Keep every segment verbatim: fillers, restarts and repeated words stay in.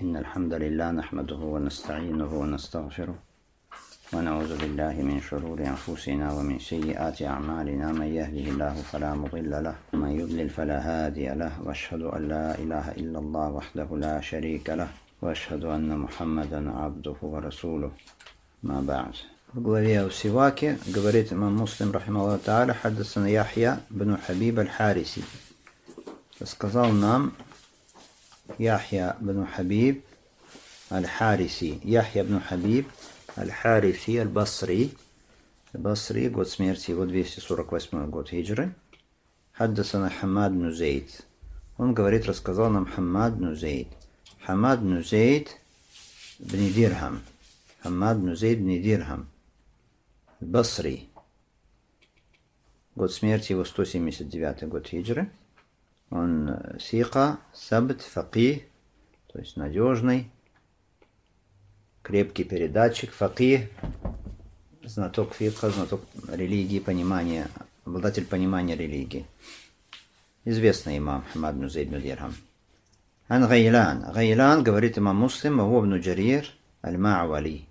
إن الحمد لله نحمده ونستعينه ونستغفره ونعوذ بالله من شرور أنفسنا ومن سيئات أعمالنا. من يهده الله فلا مضل له ومن يضلل فلا هادي له، وأشهد أن لا إله إلا الله وحده لا شريك له، وأشهد أن محمدا عبده ورسوله. ما بعد. В главе о сиваке говорит имам Муслим, рахимахуллаху тааля, хаддасана Яхья бн Хабиб аль-Хариси. Рассказал нам Яхья бн Хабиб аль-Хариси. Яхья бн Хабиб аль-Хариси аль-Басри. Басри, год смерти его двести сорок восьмой год хиджры. Хаддасана Хаммад бн Зейд. Он говорит, рассказал нам Хаммад бн Зейд. Хаммад бн Зейд бн Дирхам. Хаммад бн Зейд бн Дирхам. Басри. Год смерти его сто семьдесят девятый год хиджры. Он сика, сабт, факих, то есть надежный, крепкий передатчик, факих, знаток фикха, знаток религии, понимания, обладатель понимания религии. Известный имам Хаммад бн Зейд бн Дирхам. Ан Гайлян. Гайлян, говорит имам Муслим, ва ибн Джарир аль-Ма'вали.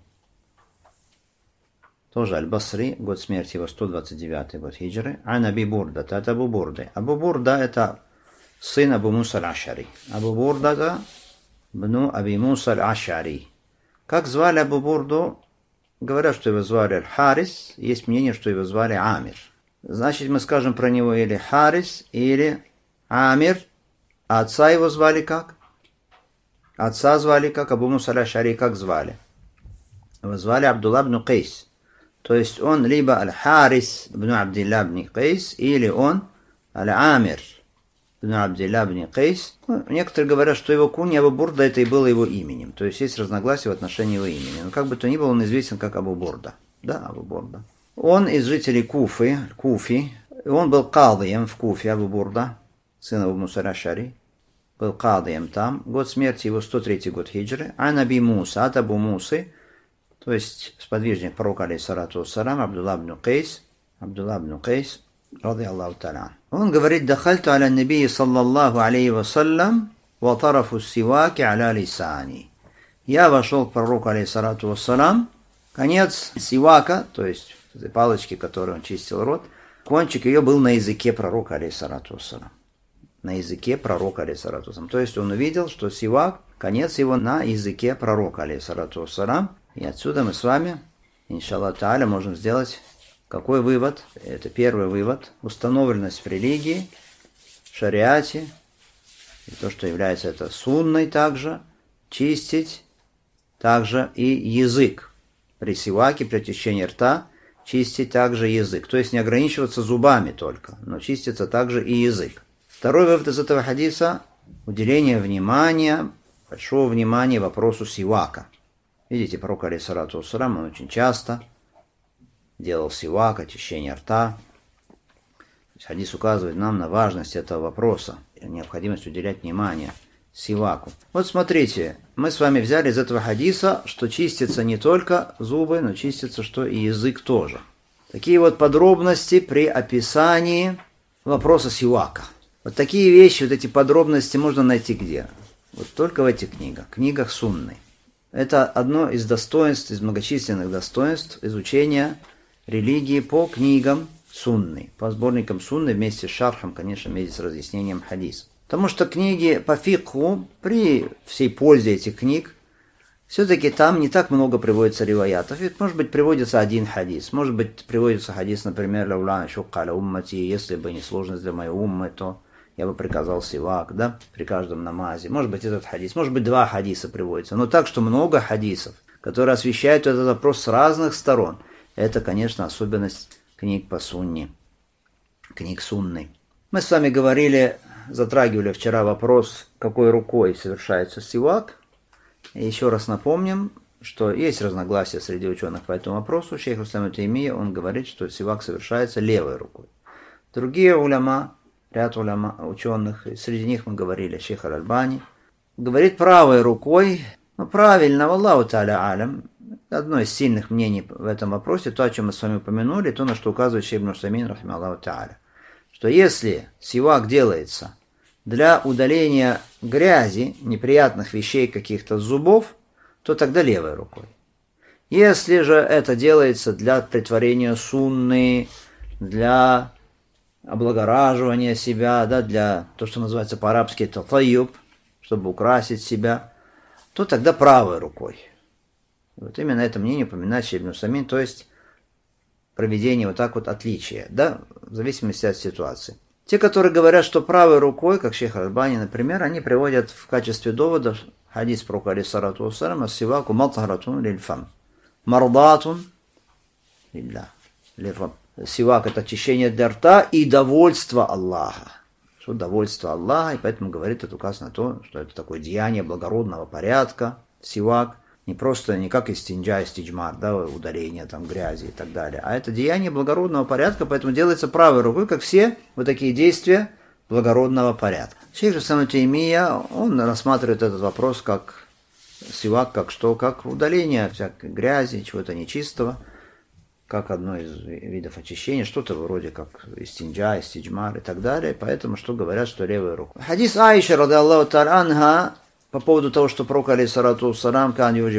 Тоже аль-Басри, год смерти его сто двадцать девятый год хиджры. Ан Аби Бурда, это Абу Бурды. Абу Бурда это сын Абу Муса аль-Аш'ари. Абу Бурда это бну Аби Муса аль-Аш'ари. Как звали Абу Бурду? Говорят, что его звали Аль-Харис. Есть мнение, что его звали Амир. Значит, мы скажем про него или Харис, или Амир. А отца его звали как? Отца звали как? Абу Муса аль-Аш'ари как звали? Его звали Абдулла бн Кайс. То есть он либо Аль-Харис бн Абдилла бн Кайс, или он Аль-Амир бн Абдилла бн Кайс. Ну, некоторые говорят, что его кунья Абу Бурда это и было его именем. То есть есть разногласия в отношении его имени. Но как бы то ни было, он известен как Абу Бурда. Да, Абу Бурда. Он из жителей Куфы, Куфи. Он был кадием в Куфе, Абу Бурда, сын Абу Муса аль-Аш'ари. Был кадием там. Год смерти его сто третий год хиджры. Ан Аби Муса, от Абу Мусы, то есть сподвижник пророка, алейхиссалату вассалам, Абдулла бн Кайс, Абдулла бн Кайс, ради Аллаху та'аля. Он говорит: «Дахальту аля набии саллаллаху алейхи вассалям, ва тарафу сиваки аля лисани». Я вошел к пророку, алейхиссалату вассалам, конец сивака, то есть этой палочки, которой он чистил рот, кончик ее был на языке пророка, алейхиссалату вассалам. На языке пророка, алейхиссалату вассалам. То есть он увидел, что сивак, конец его на языке пророка, алейхиссалату вассалам. И отсюда мы с вами, иншаллах та'аля, можем сделать какой вывод? Это первый вывод. Установленность в религии, в шариате, и то, что является это сунной также, чистить также и язык. При сиваке, при очищении рта, чистить также язык. То есть не ограничиваться зубами только, но чистится также и язык. Второй вывод из этого хадиса – уделение внимания, большого внимания вопросу сивака. Видите, пророк, алейхиссалату вассалам, он очень часто делал сивак, очищение рта. Хадис указывает нам на важность этого вопроса, необходимость уделять внимание сиваку. Вот смотрите, мы с вами взяли из этого хадиса, что чистятся не только зубы, но чистится что и язык тоже. Такие вот подробности при описании вопроса сивака. Вот такие вещи, вот эти подробности можно найти где? Вот только в этих книгах, книгах сунны. Это одно из достоинств, из многочисленных достоинств изучения религии по книгам сунны, по сборникам сунны вместе с шархом, конечно, вместе с разъяснением хадиса. Потому что книги по фикху, при всей пользе этих книг, все-таки там не так много приводится риваятов. Ведь, может быть, приводится один хадис, может быть, приводится хадис, например, «Лаула шукка аля уммати», если бы не сложность для моей уммы, то я бы приказал сивак, да, при каждом намазе. Может быть, этот хадис, может быть, два хадиса приводятся. Но так, что много хадисов, которые освещают этот вопрос с разных сторон. Это, конечно, особенность книг по сунне, книг сунны. Мы с вами говорили, затрагивали вчера вопрос, какой рукой совершается сивак. И еще раз напомним, что есть разногласия среди ученых по этому вопросу. Шейх ислам ибн Таймия, он говорит, что сивак совершается левой рукой. Другие уляма, ряд уляма, ученых, среди них мы говорили, шейх аль-Альбани, говорит правой рукой. Ну, правильно, валлаху та'аля алям. Одно из сильных мнений в этом вопросе, то, о чем мы с вами упомянули, то, на что указывает шейх ибн Усаймин, рахимахуллаху та'аля, что если сивак делается для удаления грязи, неприятных вещей, каких-то зубов, то тогда левой рукой. Если же это делается для претворения сунны, для облагораживания себя, да, для то, что называется по-арабски татайюб, чтобы украсить себя, то тогда правой рукой. Вот именно это мнение упоминает Шейх Ибн Усаймин, то есть проведение вот так вот отличия, да, в зависимости от ситуации. Те, которые говорят, что правой рукой, как шейх Аль-Альбани, например, они приводят в качестве довода хадис про алейхиссалату вассалям ас-сиваку малтахаратун лильфам, мардатун лилля. Сивак – это очищение для рта и довольство Аллаха. Что довольство Аллаха, и поэтому говорит, это указано на то, что это такое деяние благородного порядка, сивак. Не просто, не как истинджа, истиджмар, да, удаление там грязи и так далее, а это деяние благородного порядка, поэтому делается правой рукой, как все вот такие действия благородного порядка. Шейх Ибн Таймия, он рассматривает этот вопрос как сивак, как что, как удаление всякой грязи, чего-то нечистого, как одно из видов очищения, что-то вроде как истинджа, истиджмар и так далее, поэтому что говорят, что левой рукой. Хадис Аиши, ради Аллаху та'аля анха, по поводу того, что пророк алейхиссалату вассалям,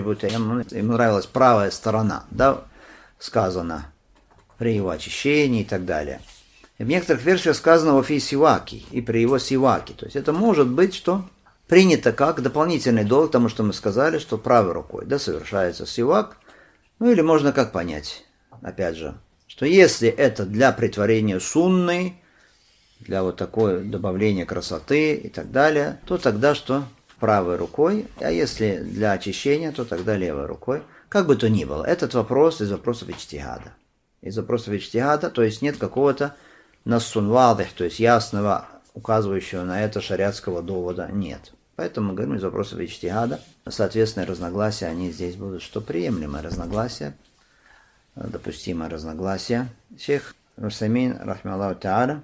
ему нравилась правая сторона, да, сказано при его очищении и так далее. И в некоторых версиях сказано «Вафи сиваки» и при его сиваке. То есть это может быть, что принято как дополнительный долг, потому что мы сказали, что правой рукой, да, совершается сивак. Ну или можно как понять, опять же, что если это для претворения сунны, для вот такое добавления красоты и так далее, то тогда что? Правой рукой, а если для очищения, то тогда левой рукой. Как бы то ни было, этот вопрос из вопросов иджтихада. Из вопросов иджтихада, то есть нет какого-то нассун вадих, то есть ясного, указывающего на это шариатского довода, нет. Поэтому мы говорим из вопросов иджтихада. Соответственно, разногласия, они здесь будут, что приемлемые разногласия, допустимые разногласия. Шейх Усаймин, рахмаллаху та'аля,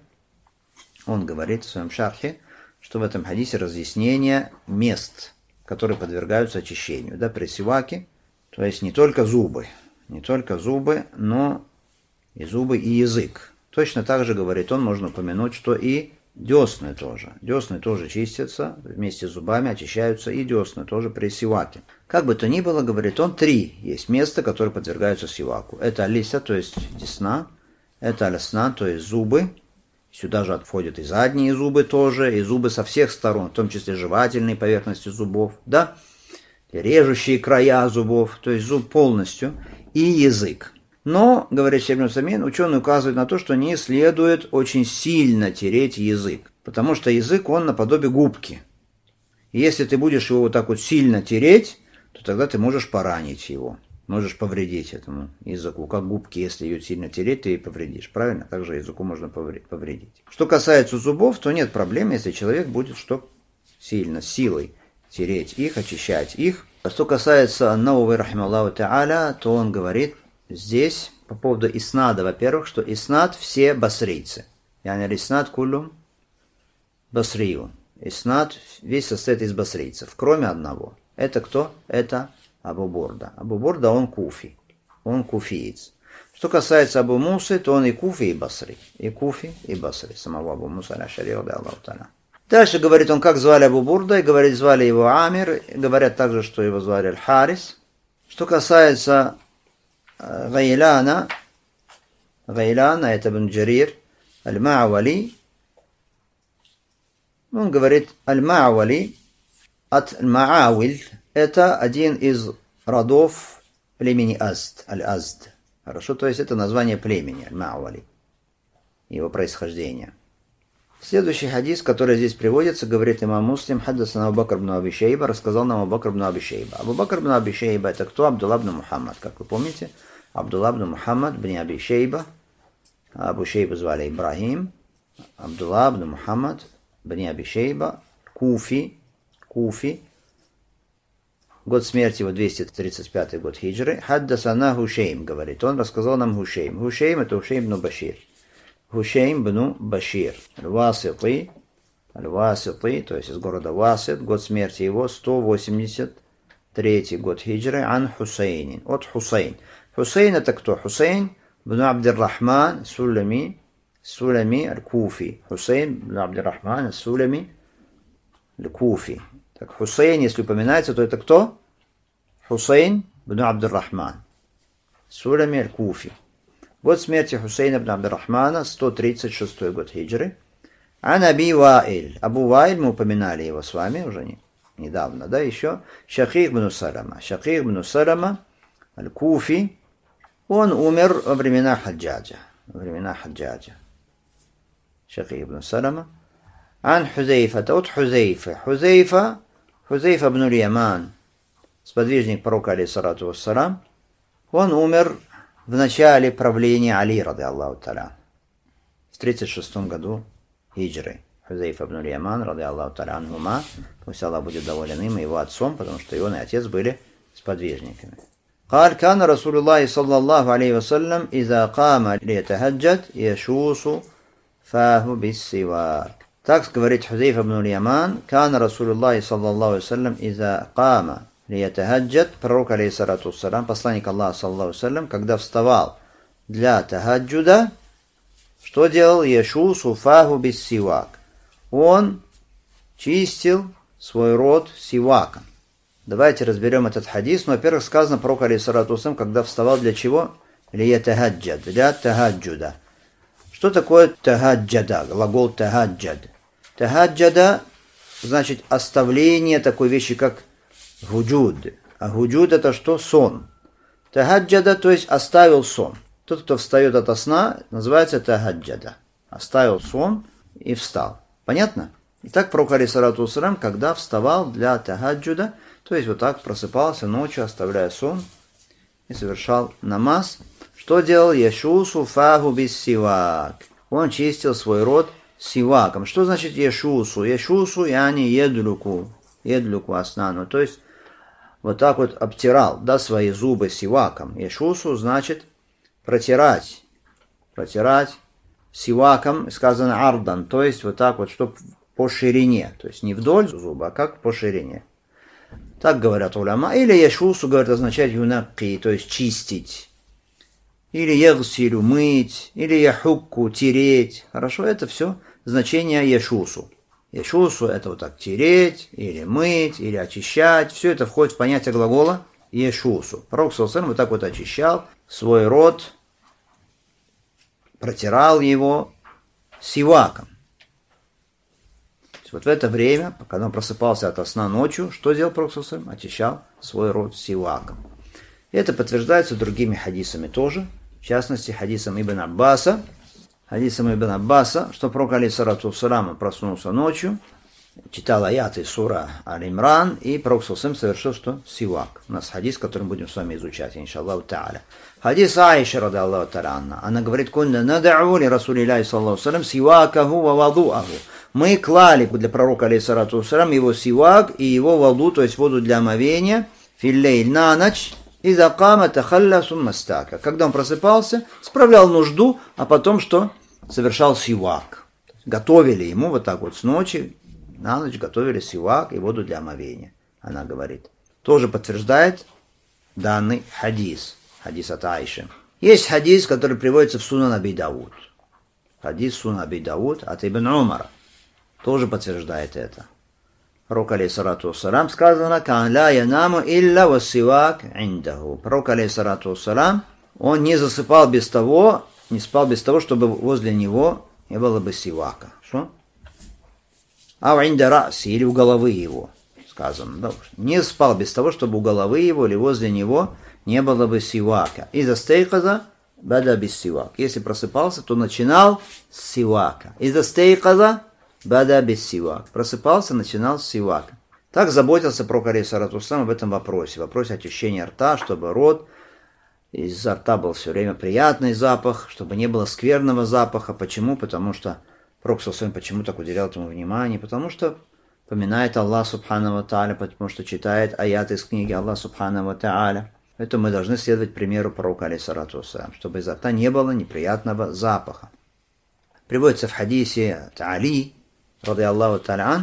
он говорит в своем шархе, что в этом хадисе разъяснение мест, которые подвергаются очищению, да, при сиваке, то есть не только зубы, не только зубы, но и зубы, и язык. Точно так же, говорит он, можно упомянуть, что и десны тоже. Десны тоже чистятся, вместе с зубами очищаются и десны тоже при сиваке. Как бы то ни было, говорит он, три есть места, которые подвергаются сиваку. Это алиса, то есть десна, это алясна, то есть зубы. Сюда же отходят и задние зубы тоже, и зубы со всех сторон, в том числе жевательные поверхности зубов, да, и режущие края зубов, то есть зуб полностью, и язык. Но, говорит Шейх Ибн Усаймин, ученые указывают на то, что не следует очень сильно тереть язык, потому что язык, он наподобие губки. И если ты будешь его вот так вот сильно тереть, то тогда ты можешь поранить его. Можешь повредить этому языку. Как губки, если ее сильно тереть, ты ее повредишь. Правильно? Также языку можно повредить. Что касается зубов, то нет проблем, если человек будет что сильно, силой тереть их, очищать их. А что касается Науви, рахималлаху та'аля, то он говорит здесь по поводу иснада, во-первых, что иснад все басрийцы. Яни иснад куллум басрию. Иснад весь состоит из басрийцев, кроме одного. Это кто? Это Абу Бурда. Абу Бурда, он куфи. Он куфиец. Что касается Абу Мусы, то он и куфи, и басри. И куфи, и басри. Самого Абу Муса аль-Ашари, ради Аллаху та'аля. Дальше говорит он, как звали Абу Бурда, и говорит, звали его Амир. Говорят также, что его звали Аль-Харис. Что касается Гайляна, Гайляна, это Ибн Джарир, Аль-Ма'вали. Он говорит, Аль-Ма'вали от Ма'авиль. Это один из родов племени Азд, Аль-Азд. Хорошо, то есть это название племени, Аль-Ма'вали, его происхождение. Следующий хадис, который здесь приводится, говорит имам Муслим, хаддасана Абу Бакр ибн Аби Шейба, рассказал нам Абу Бакр ибн Аби Шейба. Абу Бакр ибн Аби Шейба, это кто? Абдулла ибн Мухаммад, как вы помните. Абдулла ибн Мухаммад ибн Аби Шейба. Абу Шейба звали Ибрахим. Абдулла ибн Мухаммад ибн Аби Шейба, Куфи, Куфи. Год смерти его двести тридцать пятый год хиджры. Хаддасана Хушейм, говорит. Он рассказал нам Хушейм. Хушейм это Хушейм ибн Башир. Хушейм ибн Башир. Аль-Васити. Аль-Васити, то есть из города Васит. Год смерти его сто восемьдесят третий год хиджры. Ан Хусейнин. От Хусейн. Хусейн это кто? Хусейн ибн Абдир-Рахман Сулами. Сулами аль-Куфи. Хусейн ибн Абдир-Рахман Сулами аль-Куфи. Так, Хусейн, если упоминается, то это кто? Хусейн бн Абдуррахман. Сулами аль-Куфи. Год смерти Хусейна бн Абдуррахмана, сто тридцать шестой год хиджры. Ан Аби Ваиль. Абу Ваиль, мы упоминали его с вами уже не, недавно, да, еще. Шакик бн Салама. Шакик бн Салама аль-Куфи. Он умер во времена Хаджаджа. Во времена Хаджаджа. Шакик бн Салама. Ан Хузейфа. От Хузейфа. Хузейфа. Хузейфа бн Яман. Сподвижник пророка, алейхиссалату вассалам. Он умер в начале правления Али, рады Аллаху та'аля, в тридцать шестом году хиджры. Хузейфа бн Яман, рады Аллаху та'аля анхума, пусть Аллах будет доволен им и его отцом, потому что и он, и отец были сподвижниками. قال كان رسول الله صلى الله عليه وسلم إذا قام ليتهجد يشوص فاه بالسواك. Так говорит Хузейфа бн Яман, كان رسول الله صلى الله عليه وسلم إذا قام лиятахаджад, пророк, алейхиссалату вассалам, посланник Аллаха, саллаллаху алейхи вассалям, когда вставал для тахаджуда, что делал? Яшу суфаху без сивак. Он чистил свой рот сиваком. Давайте разберем этот хадис. Ну, во-первых, сказано пророк, алейхиссалату вассалам, когда вставал для чего? Лиятахаджад, для тахаджуда. Что такое тахаджада? Глагол тахаджад. Тахаджада значит оставление такой вещи, как худжуд. А худжуд это что? Сон. Тахаджада, то есть оставил сон. Тот, кто встает ото сна, называется тахаджада. Оставил сон и встал. Понятно? Итак, пророк, алейхиссалату вассалам, когда вставал для тахаджуда, то есть вот так просыпался ночью, оставляя сон, и совершал намаз. Что делал? Яшусу фаху без сивак. Он чистил свой рот сиваком. Что значит яшусу? Яшусу яни едлюку. Едлюку аснану. То есть вот так вот обтирал, да, свои зубы сиваком. Яшусу значит протирать. Протирать сиваком, сказано ардан, то есть вот так вот, чтобы по ширине. То есть не вдоль зуба, а как по ширине. Так говорят уляма. Или яшусу, говорят, означает юнакки, то есть чистить. Или ягсилю, мыть. Или яхукку, тереть. Хорошо, это все значение яшусу. Яшусу это вот так тереть, или мыть, или очищать. Все это входит в понятие глагола яшусу. Пророк саллаллаху алейхи ва саллям вот так вот очищал свой рот, протирал его сиваком. Вот в это время, когда он просыпался ото сна ночью, что делал пророк саллаллаху алейхи ва саллям? Очищал свой рот сиваком. Это подтверждается другими хадисами тоже. В частности, хадисом Ибн Аббаса. Хадисом Ибн Аббаса, что пророк, алейхиссалату вассалам, проснулся ночью, читал аяты сура Аль-Имран, и пророк саллаллаху алейхи ва саллям совершил что? Сивак. У нас хадис, который мы будем с вами изучать, иншаллаху та'аля. Хадис Аиша, рады Аллаху та'аля анна. Она говорит: «Кунна над'у ли Расулиллахи саллаллаху алейхи ва саллям сивакаху ва вадуаху». Мы клали для пророка, алейхиссалату вассалям, его сивак и его ваду, то есть воду для омовения, филлейль, на ночь, иза кама тахалля сумма стака. Когда он просыпался, справлял нужду, а потом что? Совершал сивак. Готовили ему вот так вот с ночи, на ночь готовили сивак и воду для омовения. Она говорит. Тоже подтверждает данный хадис. Хадис от Аиши. Есть хадис, который приводится в Сунан Аби Дауд. Хадис Сунан Аби Дауд от Ибн Умара. Тоже подтверждает это. Пророк, алейхиссалату вассалам, сказано: «Кан ла янаму илля вассивак индаху». Пророк, алейхиссалату вассалам, он не засыпал без того, не спал без того, чтобы возле него не было бы сивака. Что? А в инда раси, или у головы его, сказано. Да, не спал без того, чтобы у головы его или возле него не было бы сивака. Из-за стейказа бада без сивак. Если просыпался, то начинал с сивака. Из-за стейказа бада без сивак. Просыпался, начинал с сивака. Так заботился пророк, алейхиссалату вассалам, об этом вопросе. Вопросе очищения рта, чтобы рот, изо рта был все время приятный запах, чтобы не было скверного запаха. Почему? Потому что пророк саллаллаху алейхи ва саллям почему так уделял этому внимание? Потому что поминает Аллах субхану ва тааля, потому что читает аяты из книги Аллах субхану ва тааля. Поэтому мы должны следовать примеру пророка, алейхиссалату вассалям, чтобы изо рта не было неприятного запаха. Приводится в хадисе от Али, рады Аллаху тааля ан,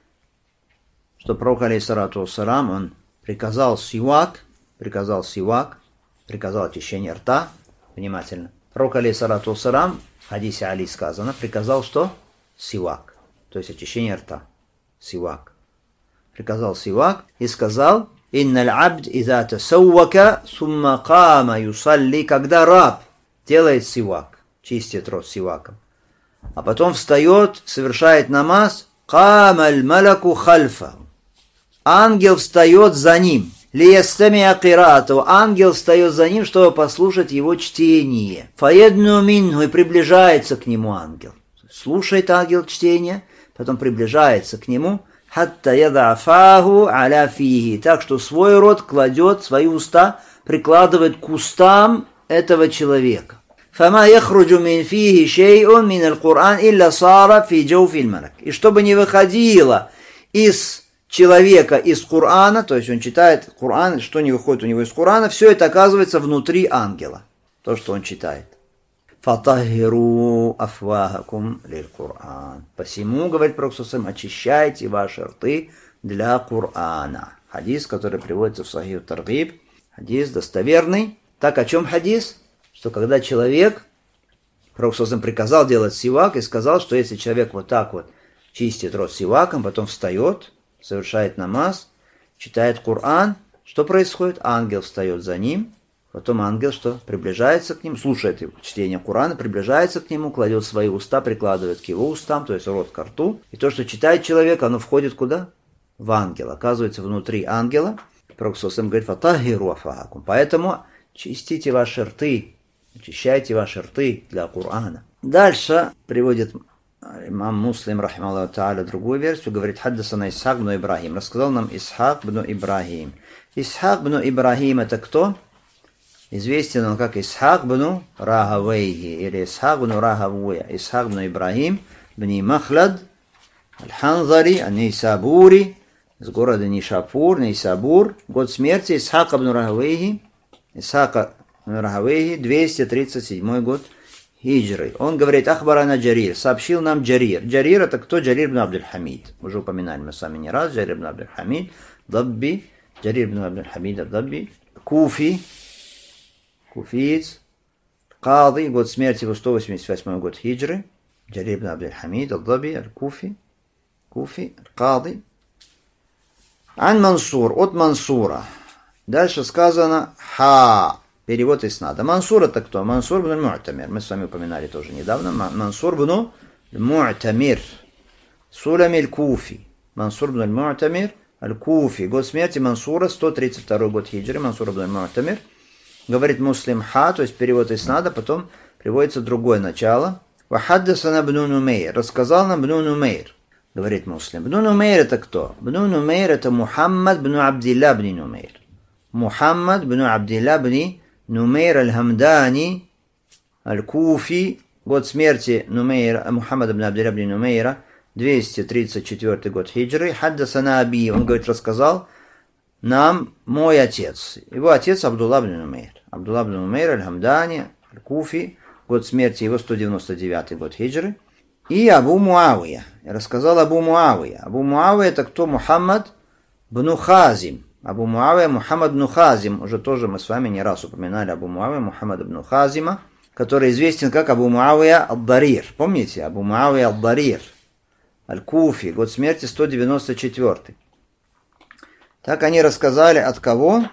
что пророк, алейхиссалату вассалям, он приказал сивак, приказал сивак, приказал очищение рта, внимательно. Пророк, алейхиссалату вассалям, в хадисе Али сказано, приказал что? Сивак, то есть очищение рта, сивак. приказал сивак и сказал: «Инналь абд иза тасаввака сумма кама юсалли», когда раб делает сивак, чистит рот сиваком, а потом встает, совершает намаз, камаль маляку хальфа, ангел встает за ним, лиястамиа кираату, ангел встает за ним, чтобы послушать его чтение, фаедну минху, и приближается к нему ангел, слушает ангел чтение, потом приближается к нему, хатта ядафаху аля фихи, так что свой рот кладет, свои уста прикладывает к устам этого человека. فما يخرج من فيه شيء من القرآن إلا صار في جوف الملك. И чтобы не выходило из человека из Корана, то есть он читает Коран, что не выходит у него из Корана, все это оказывается внутри ангела, то, что он читает. فَطَهِّرُوا أَفْوَاهَكُمْ لِلْقُرْآنِ. Посему, говорит Пророк саллаллаху алейхи ва саллям, очищайте ваши рты для Корана. Хадис, который приводится в Сахих Таргиб, хадис достоверный. Так, о чем хадис? Что когда человек, Пророк саллаллаху алейхи ва саллям приказал делать сивак и сказал, что если человек вот так вот чистит рот сиваком, потом встает, совершает намаз, читает Коран, что происходит? Ангел встает за ним, потом ангел что? Приближается к нему, слушает его чтение Корана, приближается к нему, кладет свои уста, прикладывает к его устам, то есть рот к рту. И то, что читает человек, оно входит куда? В ангела, оказывается внутри ангела. Пророк саллаллаху алейхи ва саллям говорит: «Фатахиру афахакум». Поэтому чистите ваши рты, очищайте ваши рты для Корана. Дальше приводит имам Муслим, рахимахуллаху тааля, другую версию, говорит: «Хаддасана Исхак бну Ибрахим». Рассказал нам Исхак бну Ибрахим. Исхак бну Ибрахим — это кто? Известен он как Исхак бну Рахавейхи или Исхак бну Рахавуя. Исхак бну Ибрахим бни Махлад аль-Ханзари аль-Нейсабури, с города Нишапур, Нейсабур. Год смерти Исхака бну Рахавейхи, Исхака бну Рахавейхи, двести тридцать седьмой год хиджры. Он говорит: «Ахбарана Джарир», сообщил нам Джарир. Джарир — это кто? Джарир бн Абдуль-Хамид. Уже упоминали мы с вами не раз. Джарир бн Абдуль-Хамид Дабби, Джарир бн Абдуль-Хамид Дабби, Куфи, куфиец, Кади, год смерти его сто восемьдесят восьмой год хиджры. Джарир бн Абдуль-Хамид Дабби, Аль-Куфи, Куфи, Кади. Ан Мансур, от Мансура. Дальше сказано ха. Перевод иснада. Мансур — это кто? Мансур бн Му'тамир. Мы с вами упоминали тоже недавно. Мансур бн Му'тамир. Сулами аль-Куфи. Мансур бн Му'тамир аль-Куфи. Год смерти Мансура сто тридцать второй год хиджры. Мансур бн Му'тамир. Говорит Муслим ха, то есть перевод иснада, потом приводится другое начало. Вахаддасана бну Нумейр. Рассказал нам бну Нумейр. Говорит Муслим. Бну Нумейр — это кто? Бну Нумейр — это Мухаммад бну Абдилла бни Нумейр. Мухаммад бну Абдилла бни Нумейр аль-Хамдани аль-Куфи. Год смерти Нумейра, Мухаммада бн Абдилла бни Нумейра, двести тридцать четвёртый год хиджры. Хаддасана аби. Он говорит, рассказал нам мой отец. Его отец Абдулла бн Нумейр. Абдулла бн Нумейр аль-Хамдани аль-Куфи. Год смерти его сто девяносто девятый год хиджры. И Абу Муавия. Я рассказал Абу Муавия. Абу Муавия — это кто? Мухаммад бн Хазим. Абу Муавия Мухаммад бн Хазим. Уже тоже мы с вами не раз упоминали Абу Муавия Мухаммада бн Хазима, который известен как Абу Муавия ад-Дарир. Помните? Абу Муавия ад-Дарир аль-Куфи. Год смерти сто девяносто четвёртый. Так они рассказали от кого?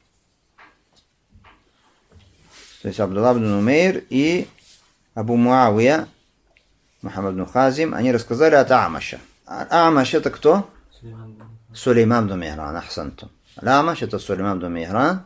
То есть Абдулла бн Нумейр и Абу Муавия Мухаммад бн Хазим, они рассказали от Амаша. Амаш — это кто? Сулейман бн Михран. Ахсантум. Амаш — это Сулейман бн Михран.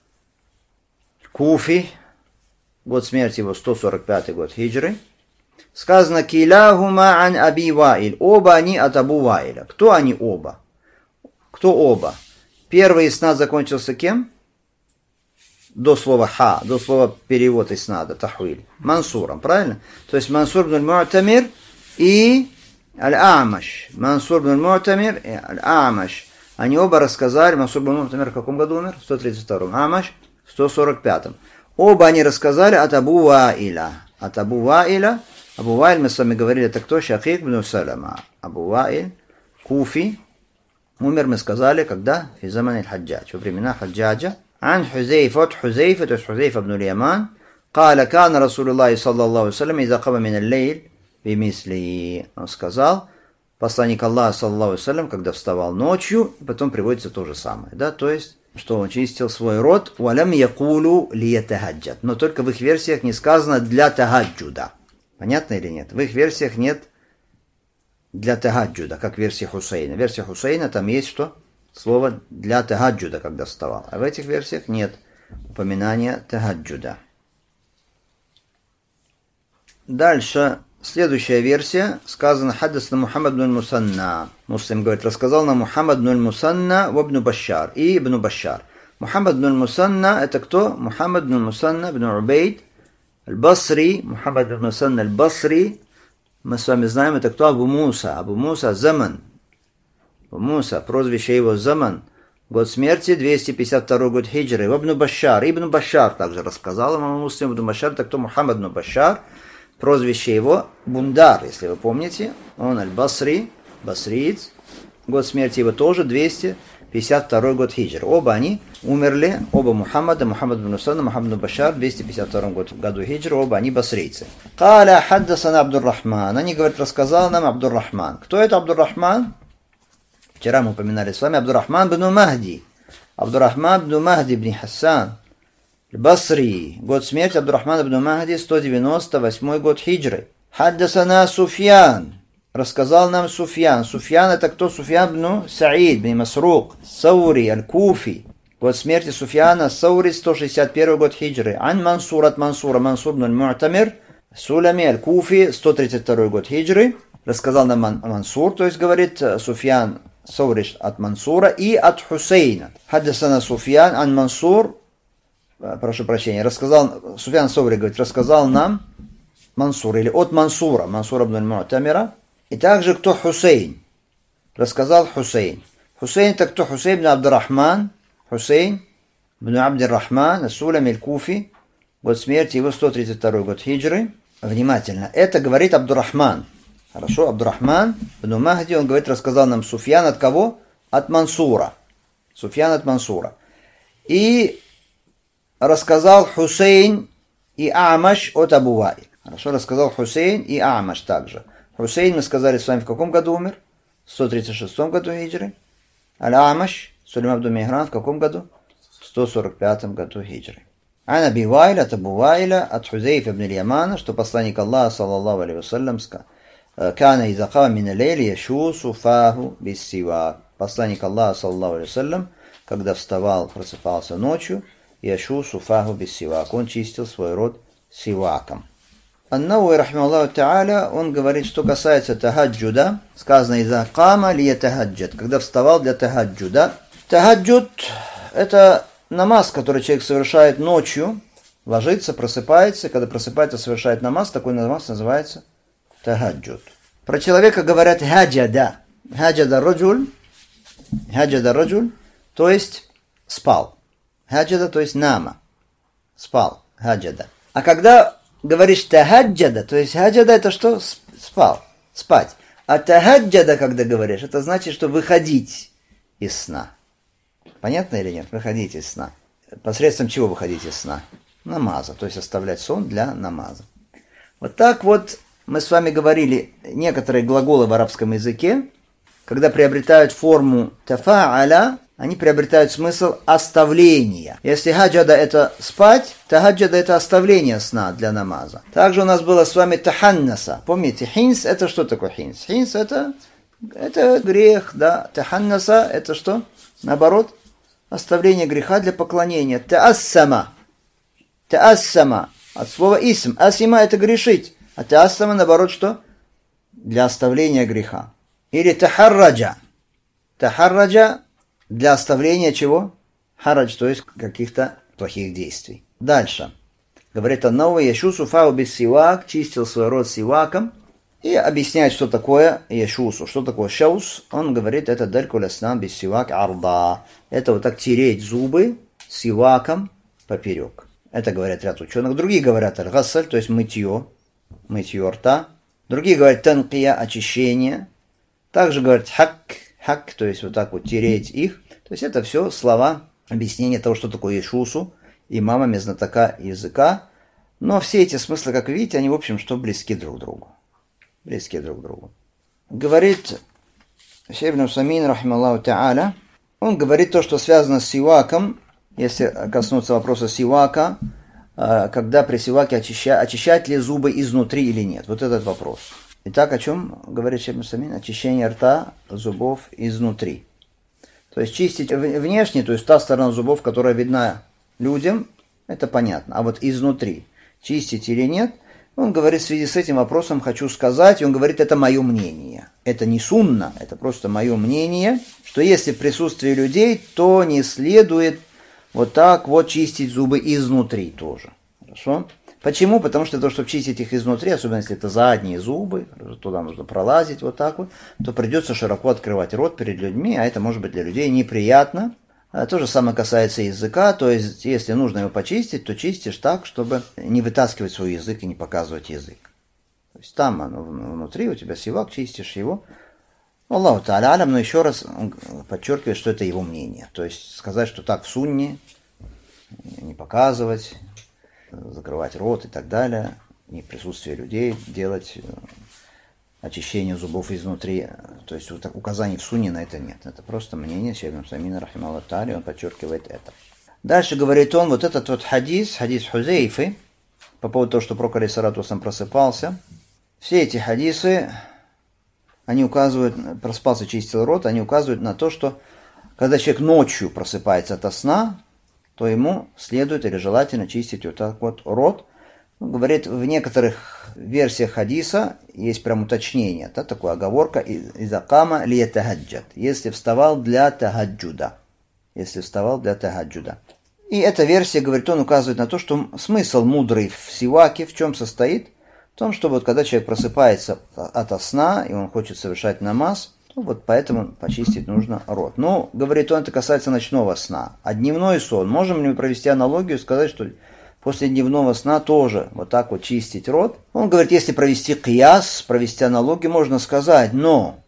Куфи. Год смерти его сто сорок пятый год хиджры. Сказано: «Киляхума ан Аби Ваиль». Оба они от Абу Ваиля. Кто они оба? Кто оба? Первый иснад закончился кем? До слова ха, до слова перевод иснада, тахвиль. Мансуром, правильно? То есть Мансур бн Му'тамир и Аль-Амаш. Мансур бн Му'тамир и Аль-Амаш. Они оба рассказали. Мансур бн Му'тамир в каком году умер? В сто тридцать втором. Амаш в сто сорок пятом. Оба они рассказали от Абу Ваиля. От Абу Ваиля. Абу Ваиль, мы с вами говорили, это кто? Шакик бн Салама. Абу Ваиль, Куфи. Умер, мы сказали, когда? В заман аль-Хаджадж. Во времена Хаджаджа. عن حذيفة حذيفة حذيفة بن اليمان قال كان رسول الله صلى الله عليه وسلم إذا قام من الليل بمثله. Он сказал: посланник Аллаха, саллаллаху алейхи ва саллям, когда вставал ночью, потом приводится то же самое, да, то есть, что он чистил свой рот, «Валям якулу лиятахаджат», но только в их версиях не сказано «для тахаджуда». Понятно или нет? В их версиях нет «для тахаджуда», как в версии Хусейна. В версии Хусейна там есть что? Слово «для тахаджуда», когда вставал. А в этих версиях нет упоминания тахаджуда. Дальше, следующая версия. Сказано «Хаддасна Мухаммад бн Мусанна». Муслим говорит, рассказал нам Мухаммад бн Мусанна в Ибн Башшар. И Ибн Башшар. Мухаммад бн Мусанна это кто? Мухаммад бн Мусанна бн Убейд аль-Басри. Мухаммад бн Мусанна аль-Басри. Мы с вами знаем, это кто? Абу Муса. Абу Муса Заман. Абу Муса, прозвище его Заман. Год смерти, двести пятьдесят второй год хиджры. Ибн Башшар. Ибн Башшар также рассказал имам Муслим. Ибн Башшар это кто? Мухаммад бн Башшар. Прозвище его Бундар, если вы помните. Он аль-Басри, басриец. Год смерти его тоже двести пятьдесят второй год хиджры. Оба они умерли, оба Мухаммада, Мухаммад бн Мусанна, Мухаммад бн Башшар, двести пятьдесят втором году хиджры, оба они басрийцы. Каля хаддасана Абдуррахман. Они, говорят, рассказал нам Абдуррахман. Кто это Абдуррахман? Вчера мы упоминали с вами Абдуррахман бн Махди. Абдуррахман бн Махди бн Хасан. Басри. Год смерти Абдуррахман бн Махди, сто девяносто восьмой год хиджры. Хаддасана Суфьян. Рассказал нам Суфьян. Суфьян это кто? Суфьян бн Саид бн Масрук. Саури, аль-Куфи. Год смерти Суфьяна, Саури, сто шестьдесят первый год хиджры. Ан Мансур от Мансура, Мансур бн Му'тамир. Сулами, аль-Куфи, сто тридцать второй год хиджры. Рассказал нам Мансур, то есть говорит Суфьян, Саури от Мансура и от Хусейна. Хаддасана Суфьян, ан Мансур. Прошу прощения. Рассказал, Суфьян Саури говорит, рассказал нам Мансур, или от Мансура, Мансура бн Му'тамира. И также кто Хусейн. Рассказал Хусейн. Хусейн это кто? Хусейн бн Абдуррахман. Хусейн бн Абдуррахман, Асулами аль-Куфи. Год смерти его сто тридцать второй год хиджры. Внимательно. Это говорит Абдуррахман. Хорошо, Абдуррахман бн Махди, он говорит, рассказал нам Суфьян от кого? От Мансура. Суфьян от Мансура. И рассказал Хусейн и Амаш от Абу Ваиль. Хорошо, рассказал Хусейн и Амаш также. Хусейн, мы сказали с вами, в каком году умер? В сто тридцать шестом году хиджры. Аль-Амаш, Сулейман бн Михран, в каком году? В сто сорок пятом году хиджры. Ан Аби Вайля, от Абу Вайля, от Хузейфа бн Ямана, что посланник Аллаха, саллаллаху алейхи ва саллям, сказал, «Кана иза кама мин алейли яшусу фаху биссивак». Посланник Аллаха, саллаллаху алейхи ва саллям, когда вставал, просыпался ночью, яшусу фаху биссивак. Он чистил свой рот сиваком. Ан-Науи, рахмаллаху та'аля, он говорит, что касается тахаджуда, сказано «Иза кама лия тахаджад», когда вставал для тахаджуда. Тахаджуд – это намаз, который человек совершает ночью, ложится, просыпается, когда просыпается, совершает намаз, такой намаз называется тахаджуд. Про человека говорят хаджада, хаджада раджуль, хаджада раджуль, то есть спал. Хаджада, то есть нама, спал, хаджада. А когда говоришь тахаджада, то есть хаджада это что? Спал, спать. А тахаджада, когда говоришь, это значит, что выходить из сна. Понятно или нет? Выходить из сна. Посредством чего выходить из сна? Намаза, то есть оставлять сон для намаза. Вот так вот мы с вами говорили некоторые глаголы в арабском языке, когда приобретают форму тафа'аля, они приобретают смысл оставления. Если хаджада это спать, тахаджада это оставление сна для намаза. Также у нас было с вами таханнаса. Помните, хинс это что такое хинс? Хинс это, это грех, да. Таханнаса это что? Наоборот, оставление греха для поклонения. Таассама. Таассама. От слова исм. Асима это грешить. А таассама наоборот что? Для оставления греха. Или тахарраджа. Тахарраджа для оставления чего? Харадж, то есть каких-то плохих действий. Дальше. Говорит Ан-Науи, яшусу фау без сивак, чистил свой рот сиваком. И объясняет, что такое яшусу, что такое шаус. Он говорит, это дальку ляснам без сивак арда. Это вот так тереть зубы сиваком поперек. Это говорят ряд ученых. Другие говорят аль-гассаль, то есть мытье, мытье рта. Другие говорят танкия, очищение. Также говорят хак, хак, то есть вот так вот тереть их. То есть это все слова, объяснение того, что такое яшусу, имамами знатока языка. Но все эти смыслы, как вы видите, они, в общем, что близки друг к другу. Близки друг к другу. Говорит Шейх ибн Усаймин, рахималлаху та'аля, он говорит то, что связано с сиваком, если коснуться вопроса сивака, когда при сиваке очищать, очищать ли зубы изнутри или нет. Вот этот вопрос. Итак, о чем говорит шейх ибн Усаймин? Очищение рта, зубов изнутри. То есть чистить внешне, то есть та сторона зубов, которая видна людям, это понятно. А вот изнутри, чистить или нет, он говорит, в связи с этим вопросом хочу сказать, и он говорит, это мое мнение. Это не сунна, это просто мое мнение, что если в присутствии людей, то не следует вот так вот чистить зубы изнутри тоже. Хорошо? Почему? Потому что для того, чтобы чистить их изнутри, особенно если это задние зубы, туда нужно пролазить вот так вот, то придется широко открывать рот перед людьми, а это может быть для людей неприятно. То же самое касается языка, то есть если нужно его почистить, то чистишь так, чтобы не вытаскивать свой язык и не показывать язык. То есть там оно внутри, у тебя сивак, чистишь его. Аллаху та'аля алям, но еще раз он подчеркивает, что это его мнение. То есть сказать, что так в сунне, не показывать, закрывать рот и так далее, не в присутствии людей делать очищение зубов изнутри, то есть указаний в сунне на это нет. Это просто мнение шейха ибн Усаймина, рахимахуллаху та'аля, он подчеркивает это. Дальше говорит он, вот этот вот хадис, хадис Хузейфы, по поводу того, что пророк алейхиссалату вассалям просыпался, все эти хадисы, они указывают, проспался, чистил рот, они указывают на то, что когда человек ночью просыпается ото сна, то ему следует или желательно чистить вот так вот рот. Он говорит, в некоторых версиях хадиса есть прям уточнение, это такая оговорка, «Иза кама ли тахаджад», если вставал для тахаджуда. Если вставал для тахаджуда. И эта версия, говорит, он указывает на то, что смысл мудрый в сиваке в чем состоит? В том, что вот когда человек просыпается ото сна, и он хочет совершать намаз, то вот поэтому почистить нужно рот. Но, говорит он, это касается ночного сна. А дневной сон, можем ли мы провести аналогию и сказать, что после дневного сна тоже вот так вот чистить рот? Он говорит, если провести кияс, провести аналогию, можно сказать, но,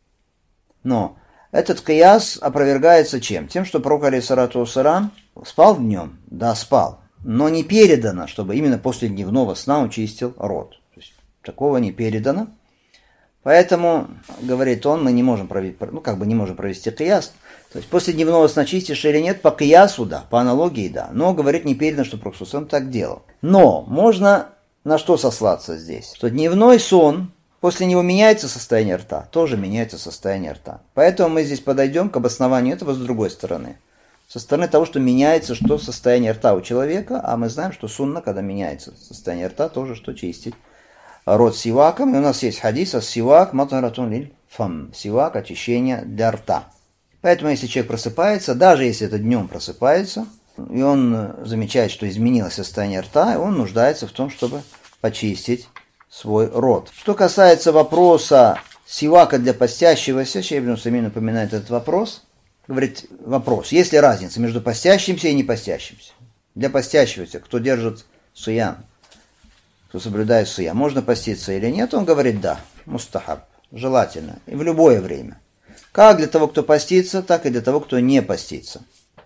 но этот кияс опровергается чем? Тем, что пророк алейхиссалату вассалям спал днем, да, спал, но не передано, чтобы именно после дневного сна он чистил рот. То есть, такого не передано. Поэтому, говорит он, мы не можем провести, ну, как бы не можем провести кияс. То есть, после дневного сна чистишь или нет, по киясу, да, по аналогии, да. Но, говорит, не передано, что пророк сам так делал. Но можно на что сослаться здесь? Что дневной сон, после него меняется состояние рта, тоже меняется состояние рта. Поэтому мы здесь подойдем к обоснованию этого с другой стороны. Со стороны того, что меняется что состояние рта у человека, а мы знаем, что сунна, когда меняется состояние рта, тоже что чистить рот сиваком. И у нас есть хадис сивак матаратун лиль фам. Сивак, очищение для рта. Поэтому, если человек просыпается, даже если это днем просыпается, и он замечает, что изменилось состояние рта, он нуждается в том, чтобы почистить свой рот. Что касается вопроса сивака для постящегося, шейх ибн Усаймин напоминает этот вопрос. Говорит, вопрос, есть ли разница между постящимся и не постящимся? Для постящегося, кто держит суям, кто соблюдает суям, можно поститься или нет? Он говорит, да, мустахаб, желательно, и в любое время. Как для того, кто постится, так и для того, кто не постится.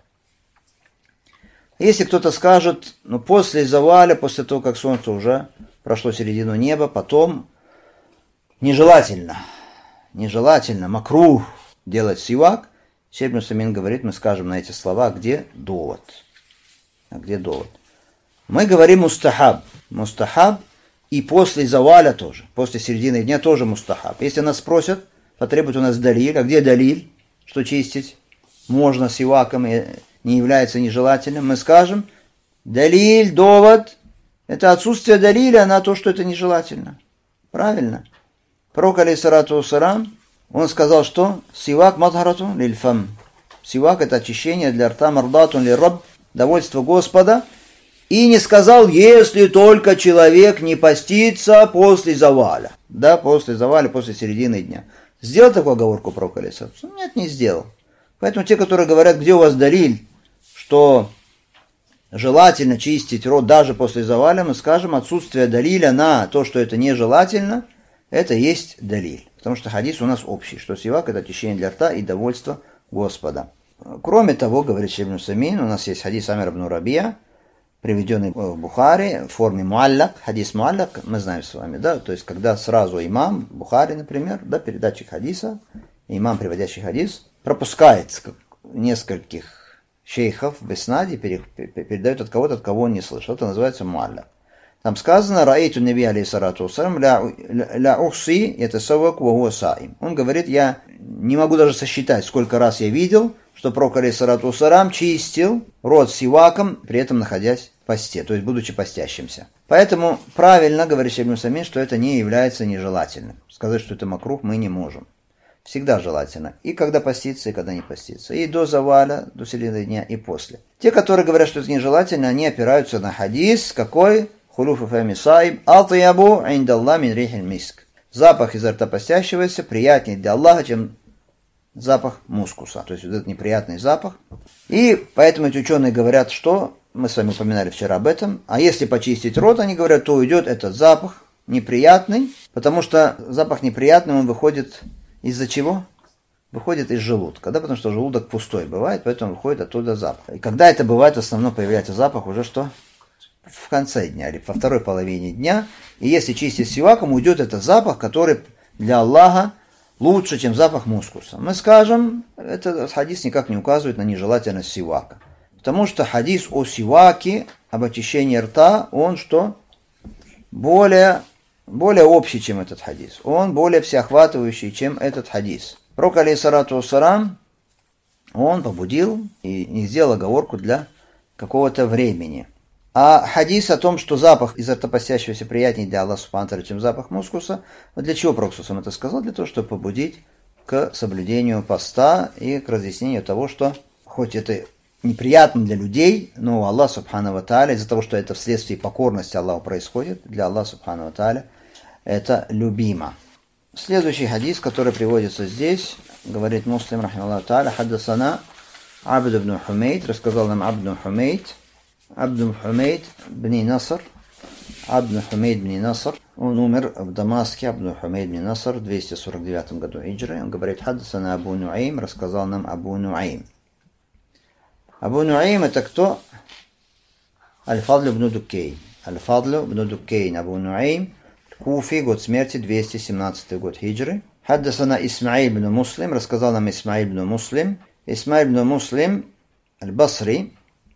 Если кто-то скажет, ну, после заваля, после того, как солнце уже прошло середину неба, потом нежелательно, нежелательно, макрух делать сивак, шейх ибн Усаймин говорит, мы скажем на эти слова, где довод. А где довод? Мы говорим мустахаб. Мустахаб и после заваля тоже. После середины дня тоже мустахаб. Если нас спросят, потребует у нас далиль. А где далиль? Что чистить можно сиваком и не является нежелательным. Мы скажем, далиль, довод. Это отсутствие далиля на то, что это нежелательно. Правильно? Пророк алейхиссалату вассалям, он сказал, что сивак мадхаратун лиль фам. Сивак это очищение для рта, мардатун лиль рабб, довольство Господа. И не сказал, если только человек не постится после заваля. Да, после заваля, после середины дня. Сделал такую оговорку пророк алейхиссалату вассалям? Нет, не сделал. Поэтому те, которые говорят, где у вас далиль, что желательно чистить рот даже после заваля, мы скажем, отсутствие далиля на то, что это нежелательно, это есть далиль. Потому что хадис у нас общий, что сивак это очищение для рта и довольство Господа. Кроме того, говорит шейх ибн Усаймин, у нас есть хадис Амир ибн Рабия, приведенный в Бухари в форме муаллак, хадис муаллак, мы знаем с вами, да, то есть когда сразу имам, Бухари, например, да, передатчик хадиса, имам, приводящий хадис, пропускает нескольких шейхов в иснаде, передает от кого-то, от кого он не слышал. Это называется муалля. Там сказано: «Раиту наби алейхиссалату вассалям ля ухси ятасаввак ва хуа саим». Он говорит: я не могу даже сосчитать, сколько раз я видел, что пророк алейхиссалату вассалям чистил рот сиваком, при этом находясь в посте, то есть будучи постящимся. Поэтому правильно говорит Шейх ибн Усаймин, что это не является нежелательным. Сказать, что это макрух, мы не можем. Всегда желательно. И когда поститься, и когда не поститься. И до заваля, до середины дня, и после. Те, которые говорят, что это нежелательно, они опираются на хадис. Какой? Хулуфу фами саиб. Атаябу индалла мин рихиль миск. Запах изо рта постящегося приятнее для Аллаха, чем запах мускуса. То есть вот этот неприятный запах. И поэтому эти ученые говорят, что... Мы с вами упоминали вчера об этом. А если почистить рот, они говорят, то уйдет этот запах неприятный. Потому что запах неприятный, он выходит... Из-за чего? Выходит из желудка, да, потому что желудок пустой бывает, поэтому выходит оттуда запах. И когда это бывает, в основном появляется запах уже что? В конце дня, или во второй половине дня. И если чистить сиваком, уйдет этот запах, который для Аллаха лучше, чем запах мускуса. Мы скажем, этот хадис никак не указывает на нежелательность сивака. Потому что хадис о сиваке, об очищении рта, он что? Более... более общий, чем этот хадис. Он более всеохватывающий, чем этот хадис. Пророк алейхиссалату вассалам, он побудил и не сделал оговорку для какого-то времени. А хадис о том, что запах изо рта постящегося приятнее для Аллаха субхану ва тааля, чем запах мускуса, для чего Пророк сам это сказал? Для того, чтобы побудить к соблюдению поста и к разъяснению того, что хоть это неприятно для людей, но у Аллаха субхану ва тааля, из-за того, что это вследствие покорности Аллаху происходит, для Аллаха субхану ва тааля это любимо. Следующий хадис, который приводится здесь, говорит Муслим, рахимахуллаху тааля, хаддасана Абд ибн Хумейд, рассказал нам Абд ибн Хумейд, Абд ибн Хумейд бни Наср, Абд ибн Хумейд бни Наср, он умер в Дамаске, Абд ибн Хумейд бни Наср, в двести сорок девятом году хиджры. Он говорит, хаддасана Абу Нуаим, рассказал нам Абу Нуаим. Абу Нуаим это кто? Аль-Фадлю ибн Дуккейн. Аль-Фадлю ибн Дуккейн, Абу Нуаим, Куфи, год смерти, двести семнадцатый год хиджры. Хаддасана Исмаиль ибн Муслим, рассказал нам Исмаиль ибн Муслим. Исмаиль ибн Муслим, Аль-Басри,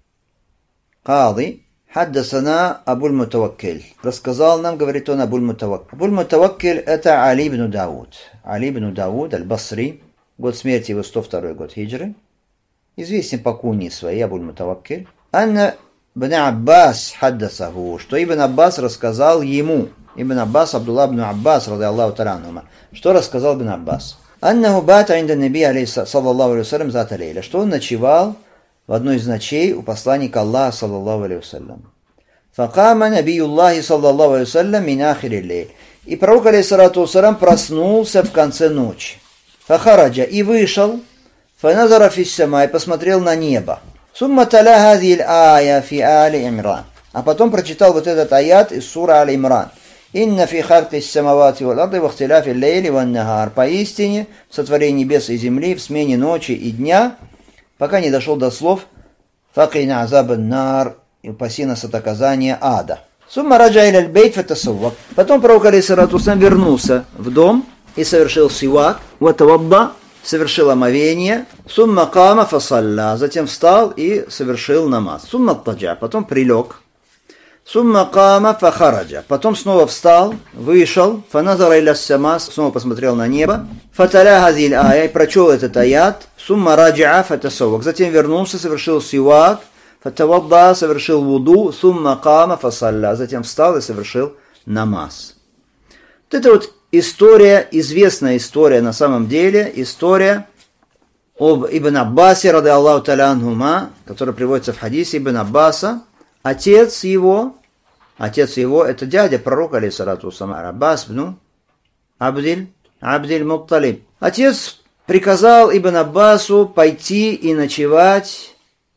Кади. Хаддасана Абуль Мутаваккиль. Рассказал нам, говорит он, Абуль Мутаваккиль. Абуль Мутаваккиль это Али ибн Дауд. Али ибн Дауд, Аль-Басри, год смерти его сто второй год хиджры. Известен по куньи своей, Абуль Мутаваккиль. Анна ибн Аббас хаддасаху, что Ибн Аббас рассказал ему. Ибн Аббас, Абдулла ибн Аббас, ради Аллаху та'аля анхума. Что рассказал Ибн Аббас? Аннаху бата инда наби саллаллаху алейхи вассалям зата лейля, что он ночевал в одной из ночей у посланника Аллаха саллаллаху алейхи вассалям. Факама набиюллахи саллаллаху алейхи вассалям мин ахири лейль. И пророк алейхиссалату вассалям проснулся в конце ночи. Фахараджа, и вышел, фаназара фис сама, и посмотрел на небо. Сумма таля хазиль ая фи али Имран. А потом прочитал вот этот аят из суры Али Имран. «Инна фи харки самавати вал арды ва ихтиляфи лейли ван нахар». Поистине, в сотворении небес и земли, в смене ночи и дня, пока не дошел до слов «Факина азабан нар» и «Упаси нас от оказания ада». «Сумма раджа иляль бейт фатасуввак». Потом пророк алейхиссалату вассалям вернулся в дом и совершил сивак, ватавадда, совершил омовение, «Сумма кама фасалля». Затем встал и совершил намаз. «Сумма таджа». Потом прилег. Сумма кама фахараджа. Потом снова встал, вышел, фаназара иля сама, снова посмотрел на небо. Фаталя газиль ая, прочел этот аят. Сумма раджа фатасаввак. Затем вернулся, совершил сивак. Фатавадда, совершил вуду. Сумма кама фасалля. Затем встал и совершил намаз. Вот это вот история, известная история на самом деле, история об Ибн Аббасе, ради Аллаху та'аля анхума, которая приводится в хадисе Ибн Аббаса. Отец его, отец его, это дядя пророка, алейхиссалату вассалам, Аббас бну Абдиль, Абдиль Мутталиб. Отец приказал Ибн Аббасу пойти и ночевать,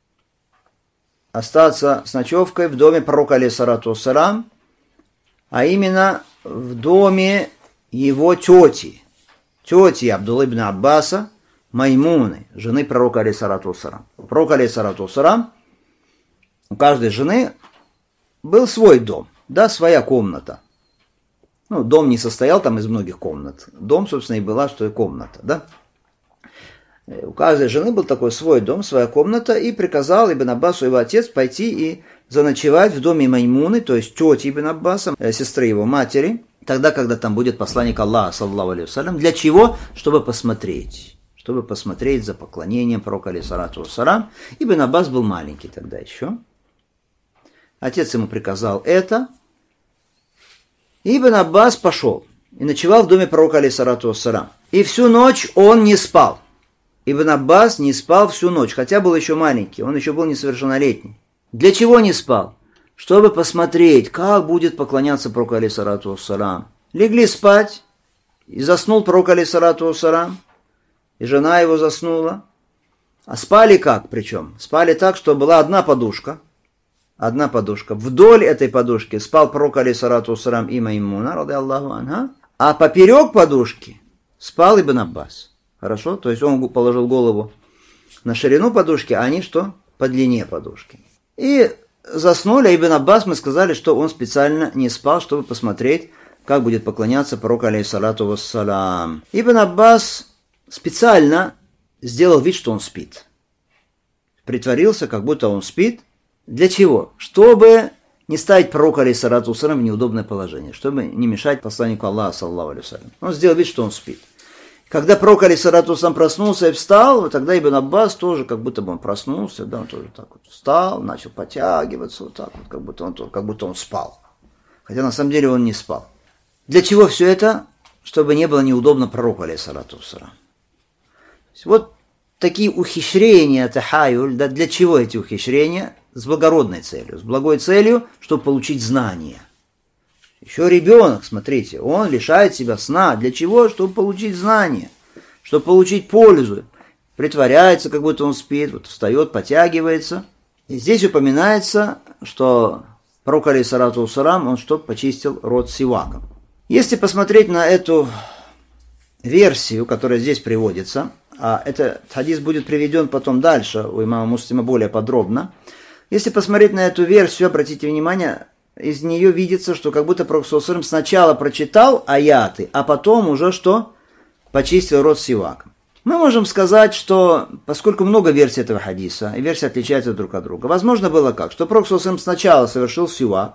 остаться с ночевкой в доме пророка, алейхиссалату вассалам, а именно в доме его тети, тети Абдуллы ибн Аббаса, Маймуны, жены пророка, алейхиссалату вассалам. Пророк, алейхиссалату вассалам, у каждой жены был свой дом, да, своя комната. Ну, дом не состоял там из многих комнат. Дом, собственно, и была, что и комната, да. У каждой жены был такой свой дом, своя комната, и приказал Ибн Аббасу его отец пойти и заночевать в доме Маймуны, то есть тети Ибн Аббаса, сестры его матери, тогда, когда там будет посланник Аллаха, саллаллаху алейхи вассалям. Для чего? Чтобы посмотреть. Чтобы посмотреть за поклонением пророка, алейхиссалату вассалям. Ибн Аббас был маленький тогда еще. Отец ему приказал это. Ибн Аббас пошел и ночевал в доме пророка, алейхиссалату вассалям. И всю ночь он не спал. Ибн Аббас не спал всю ночь, хотя был еще маленький, он еще был несовершеннолетний. Для чего не спал? Чтобы посмотреть, как будет поклоняться пророку, алейхиссалату вассалям. Легли спать, и заснул пророк, алейхиссалату вассалям, и жена его заснула. А спали как причем? Спали так, что была одна подушка, одна подушка. Вдоль этой подушки спал пророк, алейхиссалату вассалям, и Маймуна, ради Аллаху анха, а поперек подушки спал Ибн Аббас. Хорошо? То есть он положил голову на ширину подушки, а они что? По длине подушки. И заснули, а Ибн Аббас, мы сказали, что он специально не спал, чтобы посмотреть, как будет поклоняться пророк, алейхиссалату вассалям. Ибн Аббас специально сделал вид, что он спит. Притворился, как будто он спит. Для чего? Чтобы не ставить пророка, алейхиссалату вассалям, в неудобное положение, чтобы не мешать посланнику Аллаха, саллаллаху алейхи вассалям. Он сделал вид, что он спит. Когда пророк, алейхиссалату вассалям, проснулся и встал, тогда Ибн Аббас тоже, как будто бы он проснулся, да, он тоже так вот встал, начал потягиваться вот так вот, как будто он, как будто он спал. Хотя на самом деле он не спал. Для чего все это? Чтобы не было неудобно пророку, алейхиссалату вассалям. Вот такие ухищрения, тахаюль, да, для чего эти ухищрения? С благородной целью, с благой целью, чтобы получить знания. Еще ребенок, смотрите, он лишает себя сна. Для чего? Чтобы получить знания, чтобы получить пользу. Притворяется, как будто он спит, вот встает, потягивается. И здесь упоминается, что пророк, алейхиссалату вассалям, он что, почистил рот сиваком. Если посмотреть на эту версию, которая здесь приводится, а этот хадис будет приведен потом дальше у имама Муслима более подробно. Если посмотреть на эту версию, обратите внимание, из нее видится, что как будто пророк саллаллаху алейхи ва саллям сначала прочитал аяты, а потом уже что? Почистил рот сиваком. Мы можем сказать, что поскольку много версий этого хадиса, и версии отличаются друг от друга, возможно было как, что пророк саллаллаху алейхи ва саллям сначала совершил сивак,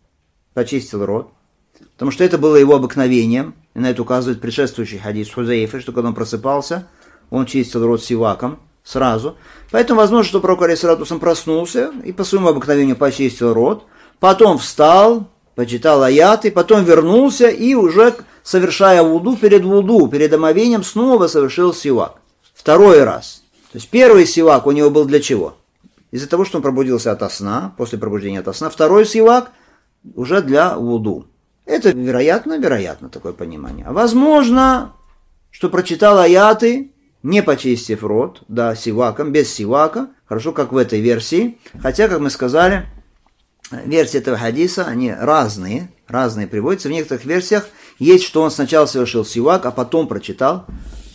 почистил рот, потому что это было его обыкновением, и на это указывает предшествующий хадис Хузейфы, что когда он просыпался, он чистил рот сиваком сразу. Поэтому возможно, что пророк, алейхиссалату ва саллям, проснулся и по своему обыкновению почистил рот, потом встал, почитал аяты, потом вернулся и уже, совершая вуду, перед вуду, перед омовением, снова совершил сивак. Второй раз. То есть первый сивак у него был для чего? Из-за того, что он пробудился ото сна, после пробуждения ото сна. Второй сивак уже для вуду. Это вероятно, вероятно, такое понимание. А возможно, что прочитал аяты, не почистив рот, да, сиваком, без сивака, хорошо, как в этой версии. Хотя, как мы сказали, версии этого хадиса, они разные, разные приводятся. В некоторых версиях есть, что он сначала совершил сивак, а потом прочитал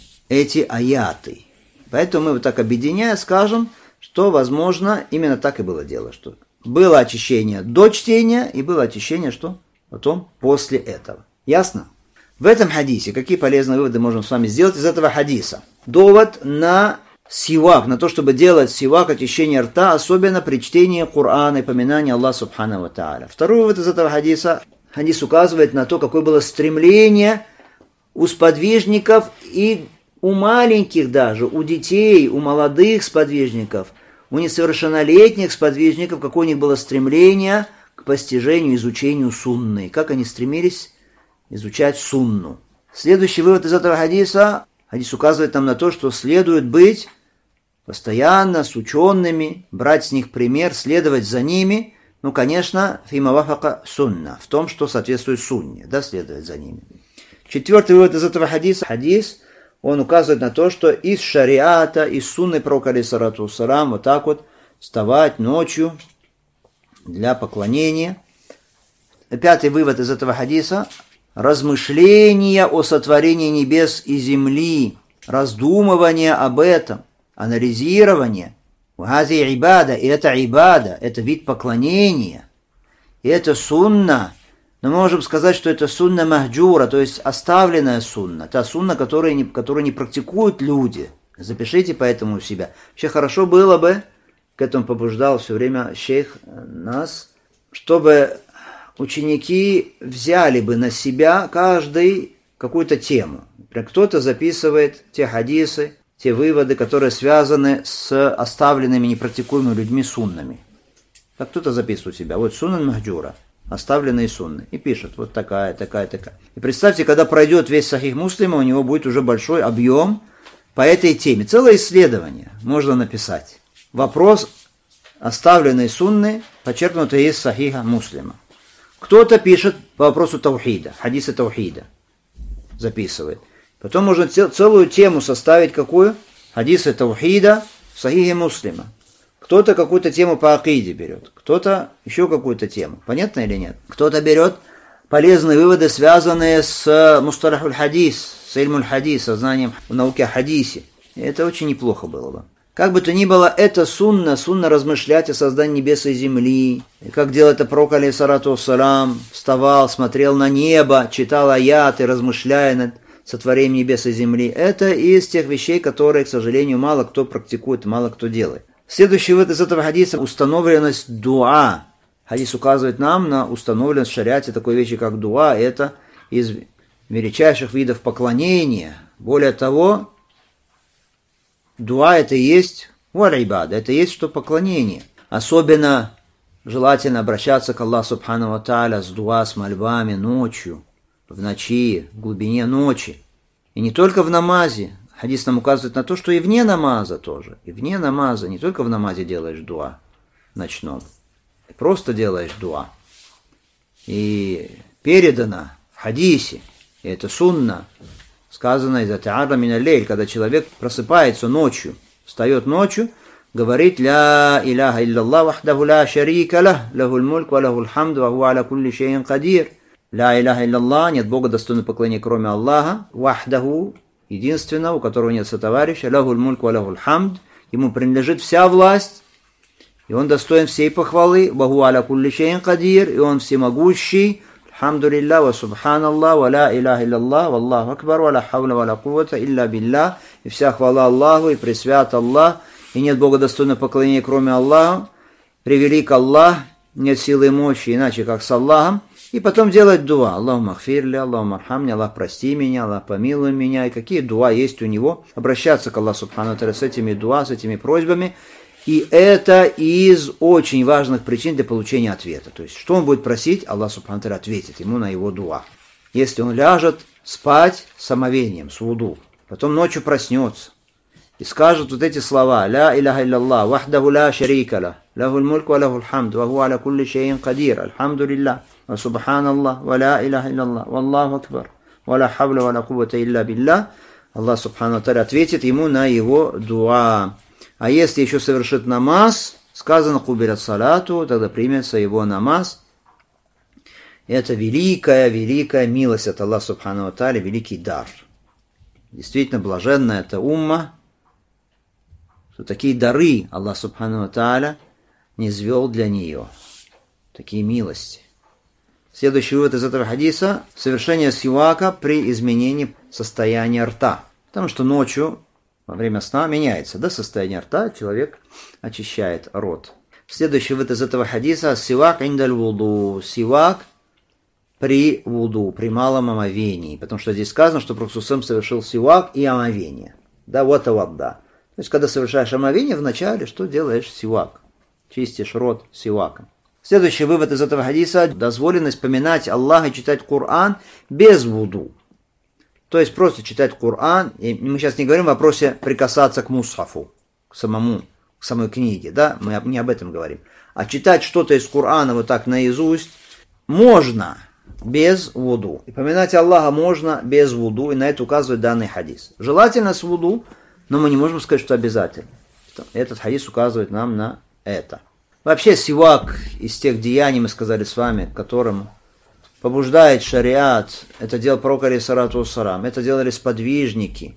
эти аяты. Поэтому мы вот так объединяя скажем, что, возможно, именно так и было дело, что было очищение до чтения и было очищение, что потом после этого. Ясно? В этом хадисе какие полезные выводы можем с вами сделать из этого хадиса? Довод на сивак, на то, чтобы делать сивак, очищение рта, особенно при чтении Корана и поминании Аллаха Субхану ва Тааля. Второй вывод из этого хадиса. Хадис указывает на то, какое было стремление у сподвижников и у маленьких даже, у детей, у молодых сподвижников, у несовершеннолетних сподвижников, какое у них было стремление к постижению, изучению сунны. Как они стремились изучать сунну. Следующий вывод из этого хадиса. Хадис указывает нам на то, что следует быть постоянно с учеными, брать с них пример, следовать за ними. Ну, конечно, фима вафака сунна, в том, что соответствует сунне, да, следовать за ними. Четвертый вывод из этого хадиса. Хадис, он указывает на то, что из шариата, из сунны пророка, алейхиссалату ва саллям, вот так вот вставать ночью для поклонения. Пятый вывод из этого хадиса. Размышления о сотворении небес и земли, раздумывание об этом, анализирование. Уази ибада, и это ибада, это вид поклонения, и это сунна. Но мы можем сказать, что это сунна махджура, то есть оставленная сунна, та сунна, которую не, которую не практикуют люди, Запишите поэтому у себя. Вообще хорошо было бы, к этому побуждал все время шейх нас, чтобы ученики взяли бы на себя каждый какую-то тему. Например, кто-то записывает те хадисы, те выводы, которые связаны с оставленными непрактикуемыми людьми суннами. Так кто-то записывает у себя. Вот сунан махджура, оставленные сунны. И пишет, вот такая, такая, такая. И представьте, когда пройдет весь Сахих Муслима, у него будет уже большой объем по этой теме. Целое исследование можно написать. Вопрос оставленной сунны, почерпнутый из Сахиха Муслима. Кто-то пишет по вопросу таухида, хадиса таухида, записывает. Потом можно целую тему составить, какую? Хадисы таухида в Сахихе Муслима. Кто-то какую-то тему по акиде берет, кто-то еще какую-то тему. Понятно или нет? Кто-то берет полезные выводы, связанные с мусталахуль хадис, с ильмуль хадис, со знанием в науке о хадисе. И это очень неплохо было бы. Как бы то ни было, это сунна, сунна размышлять о создании небес и земли. И как делал это пророк, алейхиссалату вассалам, вставал, смотрел на небо, читал аяты, размышляя над сотворением небес и земли. Это из тех вещей, которые, к сожалению, мало кто практикует, мало кто делает. Следующий вывод из этого хадиса – установленность дуа. Хадис указывает нам на установленность в шариате такой вещи, как дуа. Это из величайших видов поклонения. Более того, дуа – это и есть валь-ибада, это и есть что поклонение. Особенно желательно обращаться к Аллаху субхану ва тааля с дуа, с мольбами ночью, в ночи, в глубине ночи. И не только в намазе. Хадис нам указывает на то, что и вне намаза тоже. И вне намаза, не только в намазе делаешь дуа ночном, просто делаешь дуа. И передано в хадисе, и это сунна, сказано из ата'ара миналлейль, когда человек просыпается ночью, встает ночью, говорит «Ля иляха илляллах вахдаху ля шарика лах, лахуль мульк ва лахуль хамд, ва хуа аля кулли шейин кадир». «Ля иляха илляллах», нет Бога достойного поклонения, кроме Аллаха, «вахдаху», единственного, у которого нет сотоварища, «лахуль мульк ва лахуль хамд», ему принадлежит вся власть, и он достоин всей похвалы, «ва хуа аля кулли шейин кадир», и он всемогущий, «Алхамдулиллах ва субханаллах, ва ля иляха илляллах, валлаху акбар, ва ля хавля ва ля куввата илля биллах», и вся хвала Аллаху, и пресвят Аллах, и нет Бога достойного поклонения, кроме Аллаха, превелик Аллах, нет силы и мощи, иначе как с Аллахом, и потом делать дуа. Аллаху махфирли, Аллаху мархамни, Аллах прости меня, Аллах помилуй меня. И какие дуа есть у него. Обращаться к Аллаху субхану ва тааля с этими дуа, с этими просьбами. И это из очень важных причин для получения ответа. То есть, что он будет просить, Аллах субхану ва тааля ответит ему на его дуа. Если он ляжет спать с омовением, с вуду, потом ночью проснется и скажет вот эти слова: «Ля иляха илляллах, вахдаху ля шарика лах, лахуль мульк ва лахуль хамд, ва хуа аля кулли шейин кадир, альхамдулиллах, ва субханаллах, ва ля иляха илляллах, валлаху акбар, ва ля хавля ва ля куввата илля биллах». Аллах субхану ва тааля ответит ему на его дуа. А если еще совершит намаз, сказано «кубилят салату», тогда примется его намаз. Это великая, великая милость от Аллаха субхану ва тааля, великий дар. Действительно, блаженная эта умма, что такие дары Аллах субхану ва тааля низвел для нее. Такие милости. Следующий вывод из этого хадиса – совершение сивака при изменении состояния рта. Потому что ночью, во время сна, меняется да, состояние рта, человек очищает рот. Следующий вывод из этого хадиса – сивак индаль вуду. Сивак при вуду, при малом омовении. Потому что здесь сказано, что Пророк совершил сивак и омовение. Да, вот и вот, да. То есть, когда совершаешь омовение, вначале что делаешь? Сивак. Чистишь рот сиваком. Следующий вывод из этого хадиса – дозволенность поминать Аллаха и читать Коран без вуду. То есть, просто читать Коран. И мы сейчас не говорим в вопросе прикасаться к мусхафу, к самому, к самой книге, да? Мы не об этом говорим. А читать что-то из Корана вот так наизусть можно без вуду. И поминать Аллаха можно без вуду, и на это указывает данный хадис. Желательно с вуду, но мы не можем сказать, что обязательно. Этот хадис указывает нам на это. Вообще, сивак из тех деяний, мы сказали с вами, которым побуждает шариат, это делал пророк алейхиссалату вассалам, это делали сподвижники.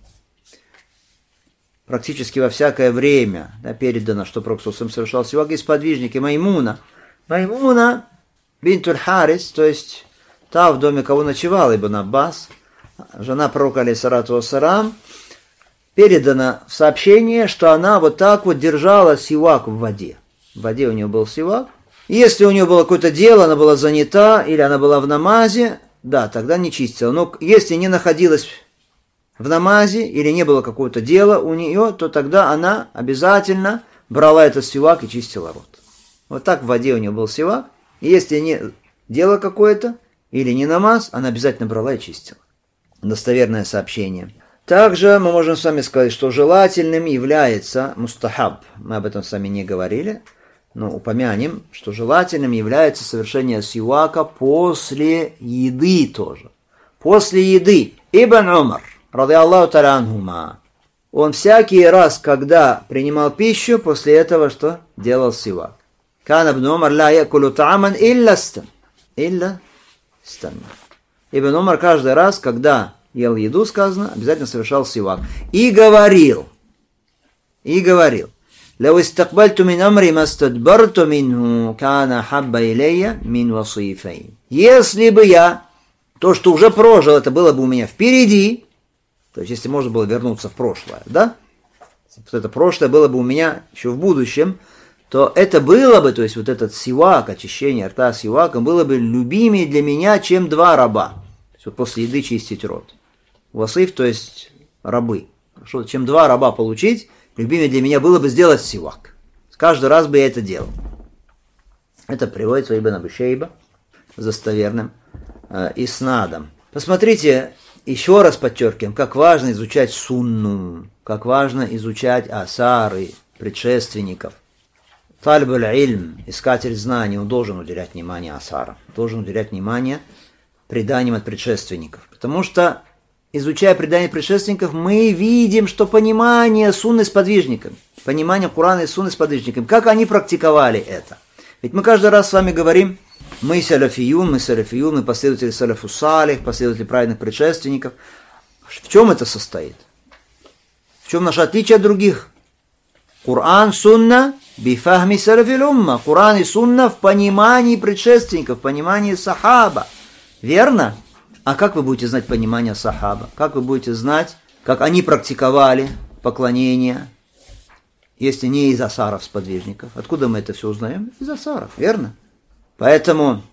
Практически во всякое время да, передано, что пророк совершал сивак, и сподвижники. Маймуна. Маймуна бинтуль Харис, то есть та, в доме кого ночевал Ибн Аббас, жена пророка алейхиссалату вассалам, передано в сообщении, что она вот так вот держала сивак в воде. В воде у нее был сивак. Если у нее было какое-то дело, она была занята, или она была в намазе, да, тогда не чистила. Но если не находилась в намазе, или не было какого-то дела у нее, то тогда она обязательно брала этот сивак и чистила рот. Вот так в воде у нее был сивак. И если не дело какое-то, или не намаз, она обязательно брала и чистила. Достоверное сообщение. Также мы можем с вами сказать, что желательным является мустахаб. Мы об этом с вами не говорили. Но упомянем, что желательным является совершение сивака после еды тоже. После еды. Ибн Умар, ради Аллаху та'аля анхума, он всякий раз, когда принимал пищу, после этого что? Делал сивак. Кан ибн Умар ла якулу та'аман илля стан. Илля стан. Ибн Умар каждый раз, когда ел еду, сказано, обязательно совершал сивак. И говорил. И говорил. لو استقبلت من أمري ما استدبرت منه كان حب إلي من وصيفين. Если бы я то, что уже прожил, это было бы у меня впереди, то есть если можно было вернуться в прошлое, да? Вот это прошлое было бы у меня еще в будущем, то это было бы, то есть вот этот сивак, очищение рта сиваком, было бы любимее для меня, чем два раба. То есть вот после еды чистить рот. Васиф, то есть рабы. Что, чем два раба получить, любимее для меня было бы сделать сивак. Каждый раз бы я это делал. Это приводится Ибн Аби Шейба с достоверным э, иснадом. Посмотрите, еще раз подчеркиваем, как важно изучать сунну, как важно изучать асары предшественников. Талибуль ильм, искатель знаний, он должен уделять внимание асарам, должен уделять внимание преданиям от предшественников. Потому что, изучая предания предшественников, мы видим, что понимание сунны с подвижниками, понимание Корана и сунны с подвижниками, как они практиковали это. Ведь мы каждый раз с вами говорим, мы салафиюн, мы салафиюн, мы последователи салафу салих, последователи праведных предшественников. В чем это состоит? В чем наше отличие от других? Коран, сунна, бифахми салафил умма. Коран и сунна в понимании предшественников, в понимании сахаба. Верно? А как вы будете знать понимание сахаба? Как вы будете знать, как они практиковали поклонение, если не из асаров сподвижников? Откуда мы это все узнаем? Из асаров, верно? Поэтому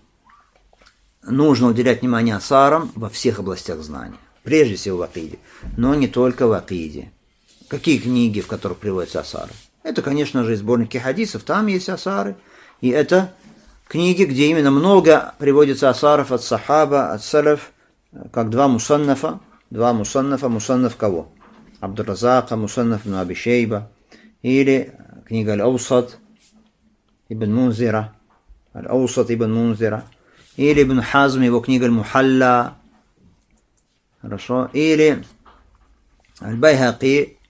нужно уделять внимание асарам во всех областях знания. Прежде всего в акиде, но не только в акиде. Какие книги, в которых приводятся асары? Это, конечно же, сборники хадисов, там есть асары. И это книги, где именно много приводится асаров от сахаба, от салаф, как два мусаннафа. Два мусаннафа. Мусаннаф кого? Абдур-Разака, мусаннаф ибн Аби Шейба. Или книга Аль-Аусат ибн Мунзира. Аль-Аусат ибн Мунзира. Или ибн Хазм, его книга Аль-Мухалла. Хорошо. Или Аль-Байхаки,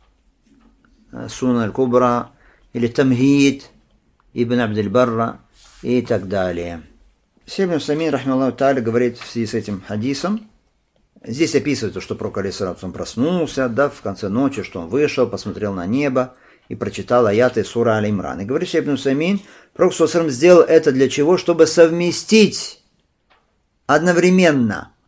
Сунна Аль-Кубра. Или Тамхид ибн Абд-аль-Барра. И так далее. Ибн Усаймин, рахмаллаху тааля, говорит в связи с этим хадисом. Здесь описывается, что пророк алейхиссалату он проснулся, да, в конце ночи, что он вышел, посмотрел на небо и прочитал аяты сура Аль-Имран. И говорит Ибн Усаймин, пророк саллаллаху сделал это для чего? Чтобы совместить одновременно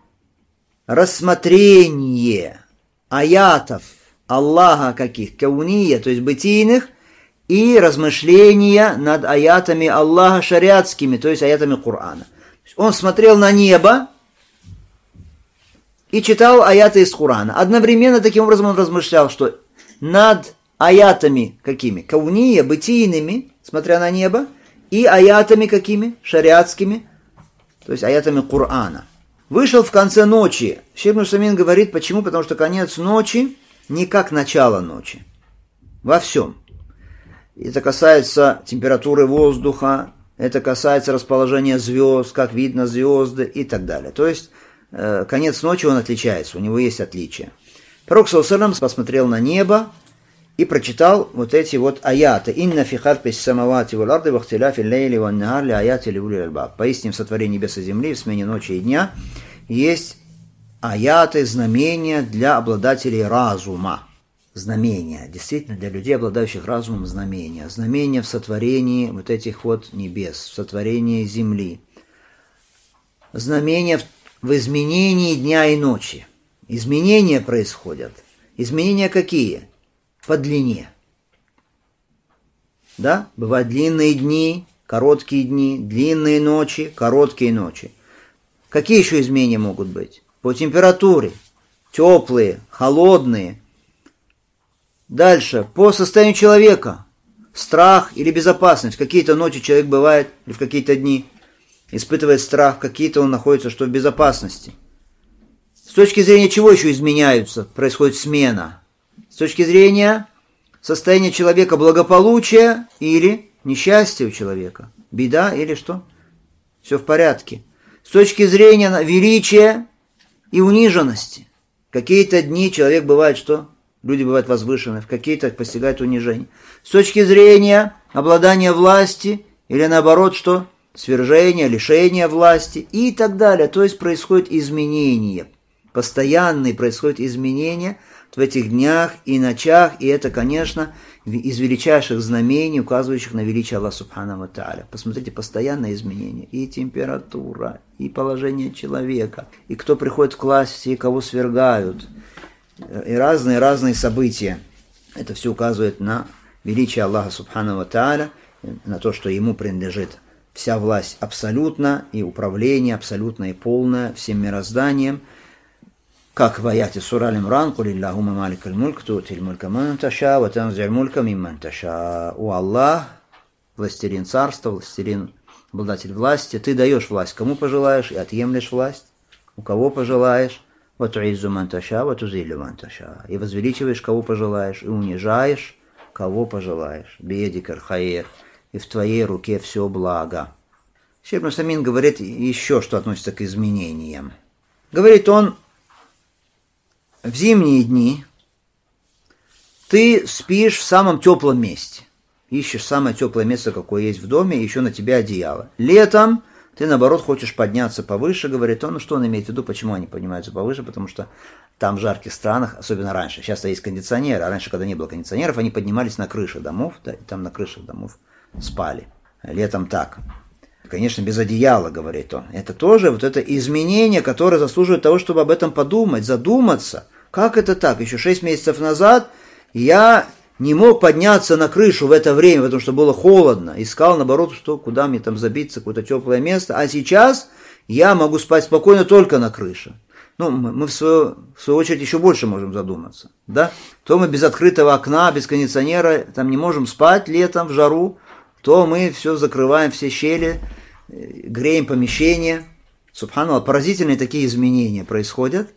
рассмотрение аятов Аллаха каких? Кауния, то есть бытийных, и размышления над аятами Аллаха шариатскими, то есть аятами Корана. Он смотрел на небо и читал аяты из Корана. Одновременно таким образом он размышлял, что над аятами какими? Кауния, бытийными, смотря на небо, и аятами какими? Шариатскими, то есть аятами Корана. Вышел в конце ночи. Ибн Усаймин говорит, почему? Потому что конец ночи не как начало ночи. Во всем. Это касается температуры воздуха, это касается расположения звезд, как видно звезды и так далее. То есть, э, конец ночи он отличается, у него есть отличия. Пророк саллаллаху алейхи ва саллям посмотрел на небо и прочитал вот эти вот аяты. «Инна фи халкис самавати вал арды ва ихтиляфи лейли ван нахар ли аяти ли улил альбаб». Поистине в сотворении небес и земли, в смене ночи и дня есть аяты, знамения для обладателей разума. Знамения, действительно, для людей, обладающих разумом, знамения. Знамения в сотворении вот этих вот небес, в сотворении земли. Знамения в, в изменении дня и ночи. Изменения происходят. Изменения какие? По длине. Да? Бывают длинные дни, короткие дни, длинные ночи, короткие ночи. Какие еще изменения могут быть? По температуре. Теплые, холодные. Дальше. По состоянию человека. Страх или безопасность. В какие-то ночи человек бывает, или в какие-то дни испытывает страх, какие-то он находится, что в безопасности. С точки зрения чего еще изменяются, происходит смена? С точки зрения состояния человека, благополучия или несчастья у человека. Беда или что? Все в порядке. С точки зрения величия и униженности. Какие-то дни человек бывает что? Люди бывают возвышены, в какие-то постигают унижение. С точки зрения обладания власти или наоборот что? Свержение, лишение власти и так далее. То есть происходят изменения. Постоянные происходят изменения в этих днях и ночах. И это, конечно, из величайших знамений, указывающих на величие Аллаха Субхану ва Тааля. Посмотрите, постоянные изменения. И температура, и положение человека, и кто приходит к власти, и кого свергают. И разные-разные события. Это все указывает на величие Аллаха Субхану ва Тааля, на то, что ему принадлежит вся власть абсолютно, и управление абсолютно и полное всем мирозданием. Как в аяте сура Аль-Имран: «Куль Аллахумма маликаль мульк, ту'тиль мулька ман таша, ва танзиль мулька мимман таша». О Аллах, властелин царства, властелин, обладатель власти, ты даешь власть кому пожелаешь и отъемлешь власть у кого пожелаешь. «Ва ту'иззу ман таша, ва тузиллю ман таша». И возвеличиваешь кого пожелаешь, и унижаешь кого пожелаешь. «Биедикаль хайр». И в твоей руке все благо. Шейх Ибн Усаймин говорит еще, что относится к изменениям. Говорит он, в зимние дни ты спишь в самом теплом месте. Ищешь самое теплое место, какое есть в доме, и еще на тебе одеяло. Летом ты, наоборот, хочешь подняться повыше, говорит он. Ну, что он имеет в виду, почему они поднимаются повыше? Потому что там в жарких странах, особенно раньше, сейчас-то есть кондиционеры, а раньше, когда не было кондиционеров, они поднимались на крыши домов, да, и там на крышах домов спали. Летом так. Конечно, без одеяла, говорит он. Это тоже вот это изменение, которое заслуживает того, чтобы об этом подумать, задуматься. Как это так? Еще шесть месяцев назад я не мог подняться на крышу в это время, потому что было холодно. Искал, наоборот, что, куда мне там забиться, какое-то теплое место. А сейчас я могу спать спокойно только на крыше. Ну, мы в свою, в свою очередь еще больше можем задуматься. Да? То мы без открытого окна, без кондиционера там не можем спать летом в жару, то мы все закрываем, все щели, греем помещение. Субханаллах, поразительные такие изменения происходят,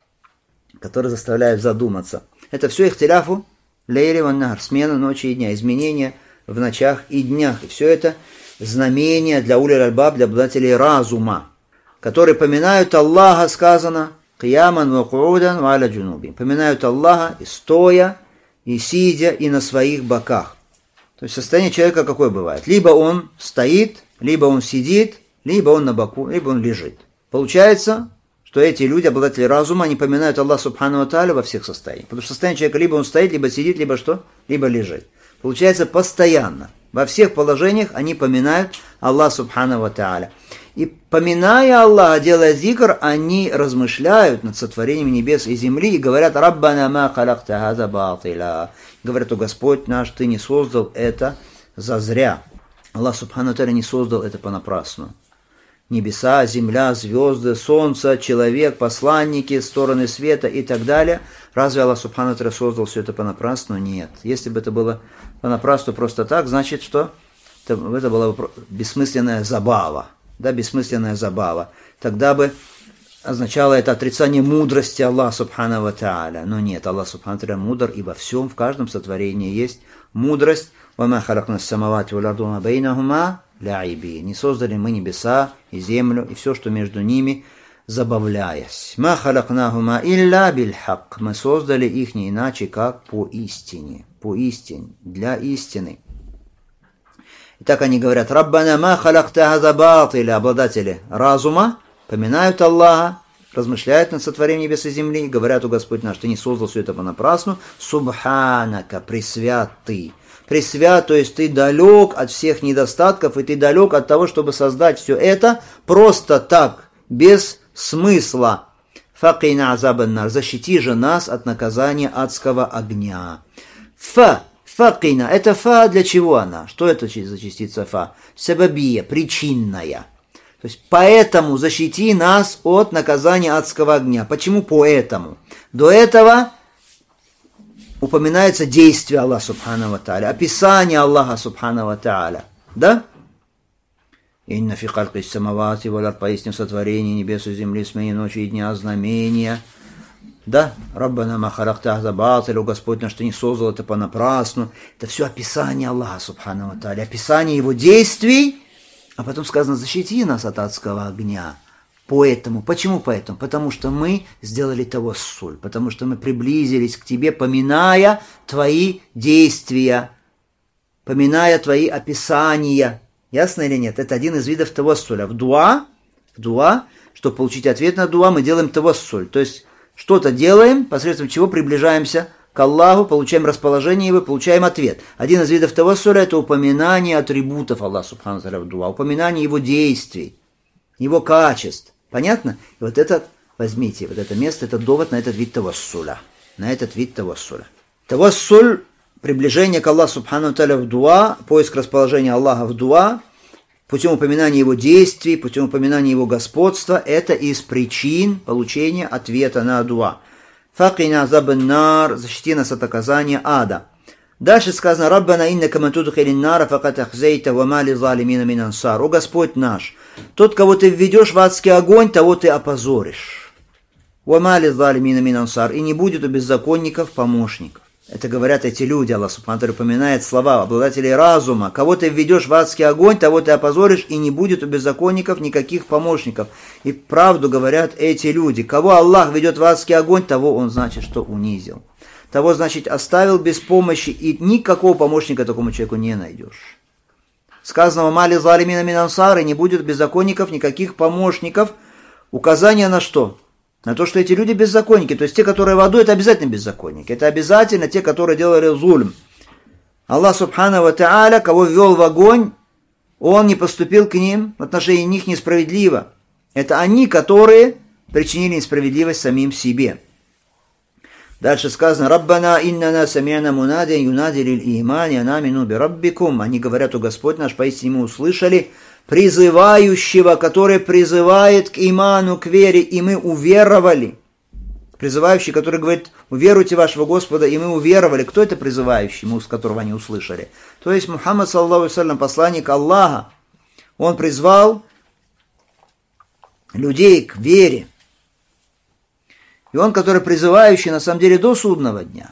которые заставляют задуматься. Это все ихтиляфу лейли ван нахар, смена ночи и дня, изменения в ночах и днях. И все это знамения для улил альбаб, для обладателей разума, которые поминают Аллаха, сказано, «Кияман ва куудан ва аля джунуби». Поминают Аллаха и стоя, и сидя, и на своих боках. То есть состояние человека какое бывает? Либо он стоит, либо он сидит, либо он на боку, либо он лежит. Получается, что эти люди, обладатели разума, они поминают Аллаха Субхану ва Тааля во всех состояниях. Потому что состояние человека либо он стоит, либо сидит, либо что? Либо лежит. Получается, постоянно. Во всех положениях они поминают Аллаха Субхану ва Тааля. И поминая Аллаха, делая зикр, они размышляют над сотворением небес и земли и говорят: «Раббана ма халакта хаза батила». Говорят: «О Господь наш, Ты не создал это зазря». Аллах Субхану ва Тааля не создал это понапрасну. Небеса, земля, звезды, солнце, человек, посланники, стороны света и так далее. Разве Аллах Субхану ва Тааля создал все это понапрасну? Нет. Если бы это было понапрасну просто так, значит, что это, это была бессмысленная забава. Да, бессмысленная забава. Тогда бы означало это отрицание мудрости Аллаха Субхану ва Тааля. Но нет, Аллах Субхану ва Тааля мудр, и во всем, в каждом сотворении есть мудрость. «Вама халакна ас-самавати вал арду ва байнахума ляиби». Не создали мы небеса и землю, и все, что между ними, забавляясь. «Ма халакнахума илля биль-хак». Мы создали их не иначе, как по истине. По истине, для истины. И так они говорят: «Раббана ма халакта хаза батиля». Обладатели разума поминают Аллаха, размышляют над сотворением небес и земли, говорят: «О Господь наш, Ты не создал все это понапрасну». Субханака, пресвят Ты. Пресвят, то есть Ты далек от всех недостатков, и Ты далек от того, чтобы создать все это просто так, без смысла. Факина азабан нар. Защити же нас от наказания адского огня. Фа. Факина. Это фа для чего она? Что это за частица фа? Сабабия. Причинная. То есть, поэтому защити нас от наказания адского огня. Почему поэтому? До этого упоминается действие Аллаха Субхану ва Тааля, описание Аллаха Субхану ва Тааля. Да? «Инна фи халки самавати вал ард», поистине в сотворении небес и земли, смене ночи и дня, знамения. Да? «Раббана ма халакта за батилу», Господь наш, ты не создал это понапрасну. Это все описание Аллаха Субхану ва Тааля, описание Его действий, а потом сказано, защити нас от адского огня. Поэтому. Почему поэтому? Потому что мы сделали тавассуль, потому что мы приблизились к Тебе, поминая Твои действия, поминая Твои описания. Ясно или нет? Это один из видов тавассуля. В дуа, в дуа, чтобы получить ответ на дуа, мы делаем тавассуль. То есть что-то делаем, посредством чего приближаемся к Аллаху, получаем расположение Его, получаем ответ. Один из видов тавассуля – это упоминание атрибутов Аллаха Субхану ва Тааля в дуа, упоминание Его действий, Его качеств. Понятно? И вот это, возьмите, вот это место, это довод на этот вид тавассуля. На этот вид тавассуля. Тавассуль – приближение к Аллаху Субхану ва Тааля в дуа, поиск расположения Аллаха в дуа, путем упоминания Его действий, путем упоминания Его господства, это из причин получения ответа на дуа. Факина азабан нар, защити нас от наказания ада. Дальше сказано, Раббана иннака ман tudkhilin нара факад ахзейта ва ма лизалимина мин ансар. О Господь наш, тот, кого ты введешь в адский огонь, того ты опозоришь. Ва ма лизалимина мин ансар. И не будет у беззаконников помощников. Это говорят эти люди, Аллах Субхану ва Тааля упоминает слова обладателей разума. Кого ты введешь в адский огонь, того ты опозоришь, и не будет у беззаконников никаких помощников. И правду говорят эти люди. Кого Аллах ведет в адский огонь, того он, значит, что унизил. Того, значит, оставил без помощи, и никакого помощника такому человеку не найдешь. Сказано, мали залимина мин ансар, и не будет беззаконников никаких помощников. Указание на что? На то, что эти люди беззаконники. То есть те, которые в аду, это обязательно беззаконники. Это обязательно те, которые делали зульм. Аллах Субхану ва Тааля, кого ввел в огонь, Он не поступил к ним в отношении них несправедливо. Это они, которые причинили несправедливость самим себе. Дальше сказано, «Раббана иннана сами'на мунадия юнади лиль имани анамину би раббикум». Они говорят, о Господь наш, поистине мы услышали призывающего, который призывает к иману, к вере, и мы уверовали. Призывающий, который говорит, уверуйте вашего Господа, и мы уверовали. Кто это призывающий, с которого они услышали? То есть Мухаммад, саллаллаху алейхи ва саллям, посланник Аллаха, он призвал людей к вере. И он, который призывающий, на самом деле, до судного дня.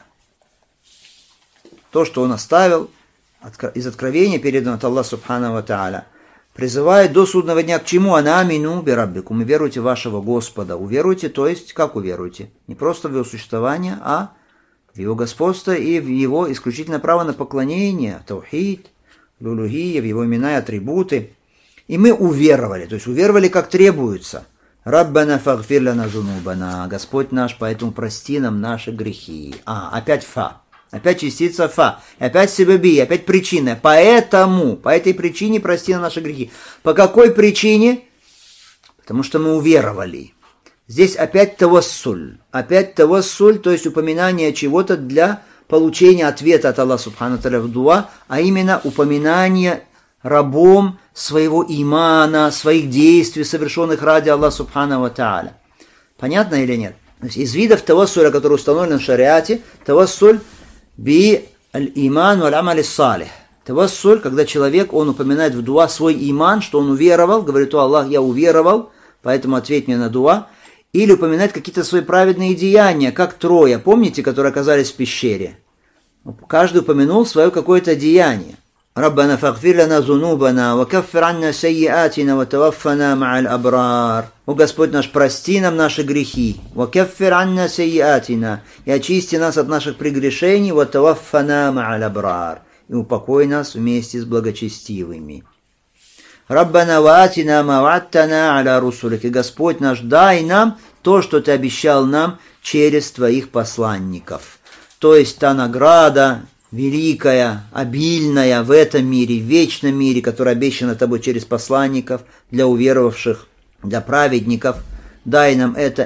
То, что он оставил из откровения, переданного от Аллаха Субхану ва Тааля, призывает до судного дня к чему? Анамину би раббикум. Уверуйте вашего Господа. Уверуйте, то есть, как уверуйте? Не просто в его существование, а в его господство и в его исключительное право на поклонение, таухид, лулухия, в его имена и атрибуты. И мы уверовали, то есть уверовали, как требуется. Раббана фагфир лана зунубана. Господь наш, поэтому прости нам наши грехи. А, опять фа. Опять частица фа. Опять себеби, опять причина. Поэтому, по этой причине прости нам наши грехи. По какой причине? Потому что мы уверовали. Здесь опять тавассуль. Опять тавассуль, то есть упоминание чего-то для получения ответа от Аллаха Субхану ва Тааля в дуа, а именно упоминание рабом своего имана, своих действий, совершенных ради Аллаха Субхану ва Тааля. Понятно или нет? То есть из видов тавассуля, который установлен в шариате, тавассуль би аль-иман валь-амаль салих. Тавассуль, когда человек, он упоминает в дуа свой иман, что он уверовал, говорит, о Аллах, я уверовал, поэтому ответь мне на дуа. Или упоминать какие-то свои праведные деяния, как трое, помните, которые оказались в пещере? Каждый упомянул свое какое-то деяние. Раббана фагфир лана зунубана, ва каффир анна сайиатина, ва таваффана ма'аль абрар. О Господь наш, прости нам наши грехи, ва каффир анна сайиатина, и очисти нас от наших прегрешений, ва таваффана ма'аль абрар, и упокой нас вместе с благочестивыми. Раббана ва атина ма вa'адтана аля русулик, и Господь наш, дай нам то, что Ты обещал нам через Твоих посланников. То есть та награда, великая, обильная в этом мире, в вечном мире, которая обещана Тобой через посланников, для уверовавших, для праведников. Дай нам это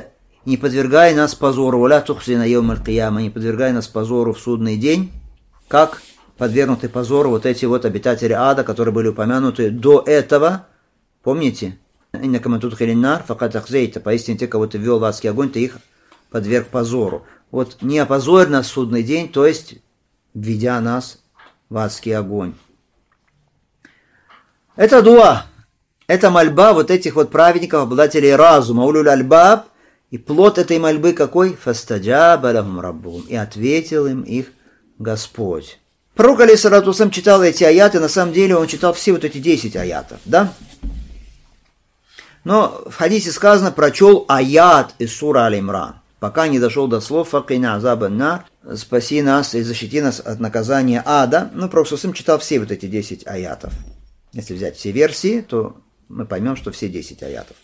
не подвергай нас позору, валя тухзина йом аль-кияма, не подвергай нас позору в судный день, как подвергнуты позору вот эти вот обитатели ада, которые были упомянуты до этого. Помните? Иннакама тудхилин-нар факад ахзейта. Поистине те, кого ты ввел в адский огонь, ты их подверг позору. Вот не опозорь нас в судный день, то есть введя нас в адский огонь. Это дуа. Это мольба вот этих вот праведников, обладателей разума, улюль альбаб. И плод этой мольбы какой? Фастаджаба лахум раббухум. И ответил им их Господь. Пророк, алейхиссалату вассалям, читал эти аяты, на самом деле он читал все вот эти десять аятов, да? Но в хадисе сказано, прочел аят из сура Аль-Имран, пока не дошел до слов «Факина азаба нар», «Спаси нас и защити нас от наказания ада». Ну, пророк сам читал все вот эти десять аятов. Если взять все версии, то мы поймем, что все десять аятов.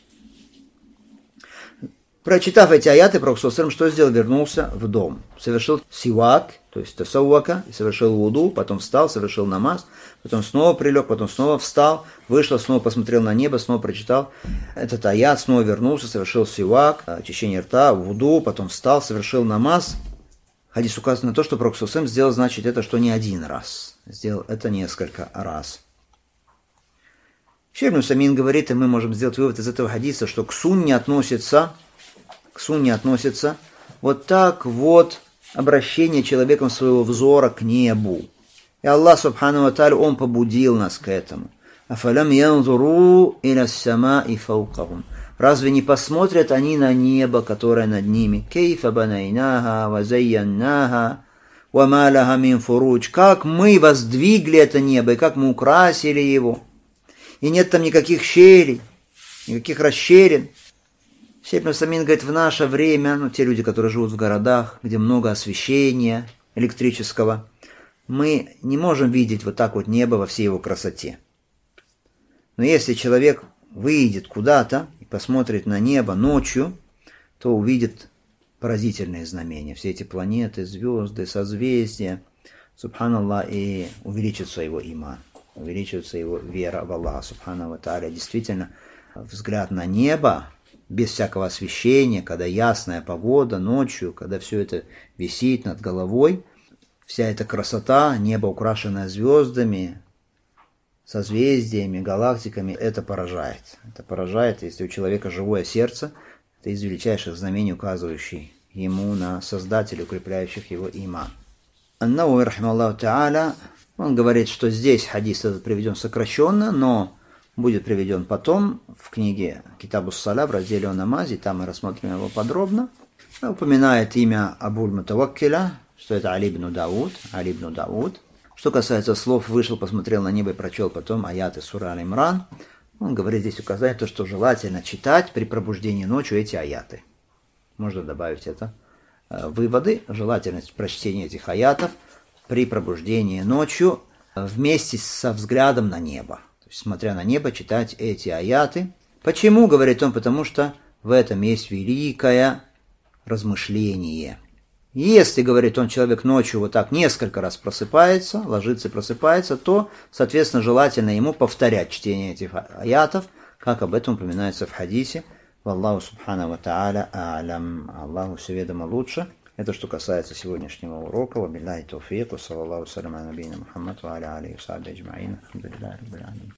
Прочитав эти аяты, пророк сам что сделал? Вернулся в дом. Совершил сивак, то есть тасауака, совершил вуду, потом встал, совершил намаз, потом снова прилег, потом снова встал, вышел, снова посмотрел на небо, снова прочитал этот аят, снова вернулся, совершил сивак, очищение рта, вуду, потом встал, совершил намаз. Хадис указывает на то, что пророк сам сделал, значит, это что не один раз. Сделал это несколько раз. Шейх ибн Усаймин говорит, и мы можем сделать вывод из этого хадиса, что к сунне относится, к сунне относится вот так вот обращение человеком своего взора к небу. И Аллах, субхану ва тааля, Он побудил нас к этому. «Афалям янзуру иля ссамаи фаукахум». Разве не посмотрят они на небо, которое над ними? «Кейфа банайнаха ва зайяннаха ва ма лаха мин фуруч». Как мы воздвигли это небо, и как мы украсили его. И нет там никаких щелей, никаких расщелин. Шейх ибн Усаймин говорит, в наше время, ну, те люди, которые живут в городах, где много освещения электрического, мы не можем видеть вот так вот небо во всей его красоте. Но если человек выйдет куда-то и посмотрит на небо ночью, то увидит поразительные знамения. Все эти планеты, звезды, созвездия, субханаллах, и увеличится его иман, увеличивается его вера в Аллаха, субхану ва тааля. Действительно, взгляд на небо, без всякого освещения, когда ясная погода ночью, когда все это висит над головой, вся эта красота, небо, украшенное звездами, созвездиями, галактиками, это поражает. Это поражает, если у человека живое сердце, это из величайших знамений, указывающих ему на Создателя, укрепляющих его иман. Ан-Навави, рахимахуллаху тааля, он говорит, что здесь хадис этот приведен сокращенно, но будет приведен потом в книге Китабус Саля в разделе о намазе, там мы рассмотрим его подробно. Упоминает имя Абуль-Мутаваккиля, что это Али ибн Дауд, Али ибн Дауд. Что касается слов «вышел, посмотрел на небо и прочел потом аяты сура Аль-Имран», он говорит здесь указать то, что желательно читать при пробуждении ночью эти аяты. Можно добавить это. Выводы, желательность прочтения этих аятов при пробуждении ночью вместе со взглядом на небо. Смотря на небо, читать эти аяты. Почему, говорит он, потому что в этом есть великое размышление. Если, говорит он, человек ночью вот так несколько раз просыпается, ложится и просыпается, то, соответственно, желательно ему повторять чтение этих аятов, как об этом упоминается в хадисе. Валлаху субхану ва тааля а'лям. Аллаху все ведомо лучше. Это что касается сегодняшнего урока. Ва биллахи тауфик. Ва саллаллаху салям аля набийна Мухаммад ва аля алейхи ва сахбихи аджмаин. Алхамдулиллахи раббил аламин.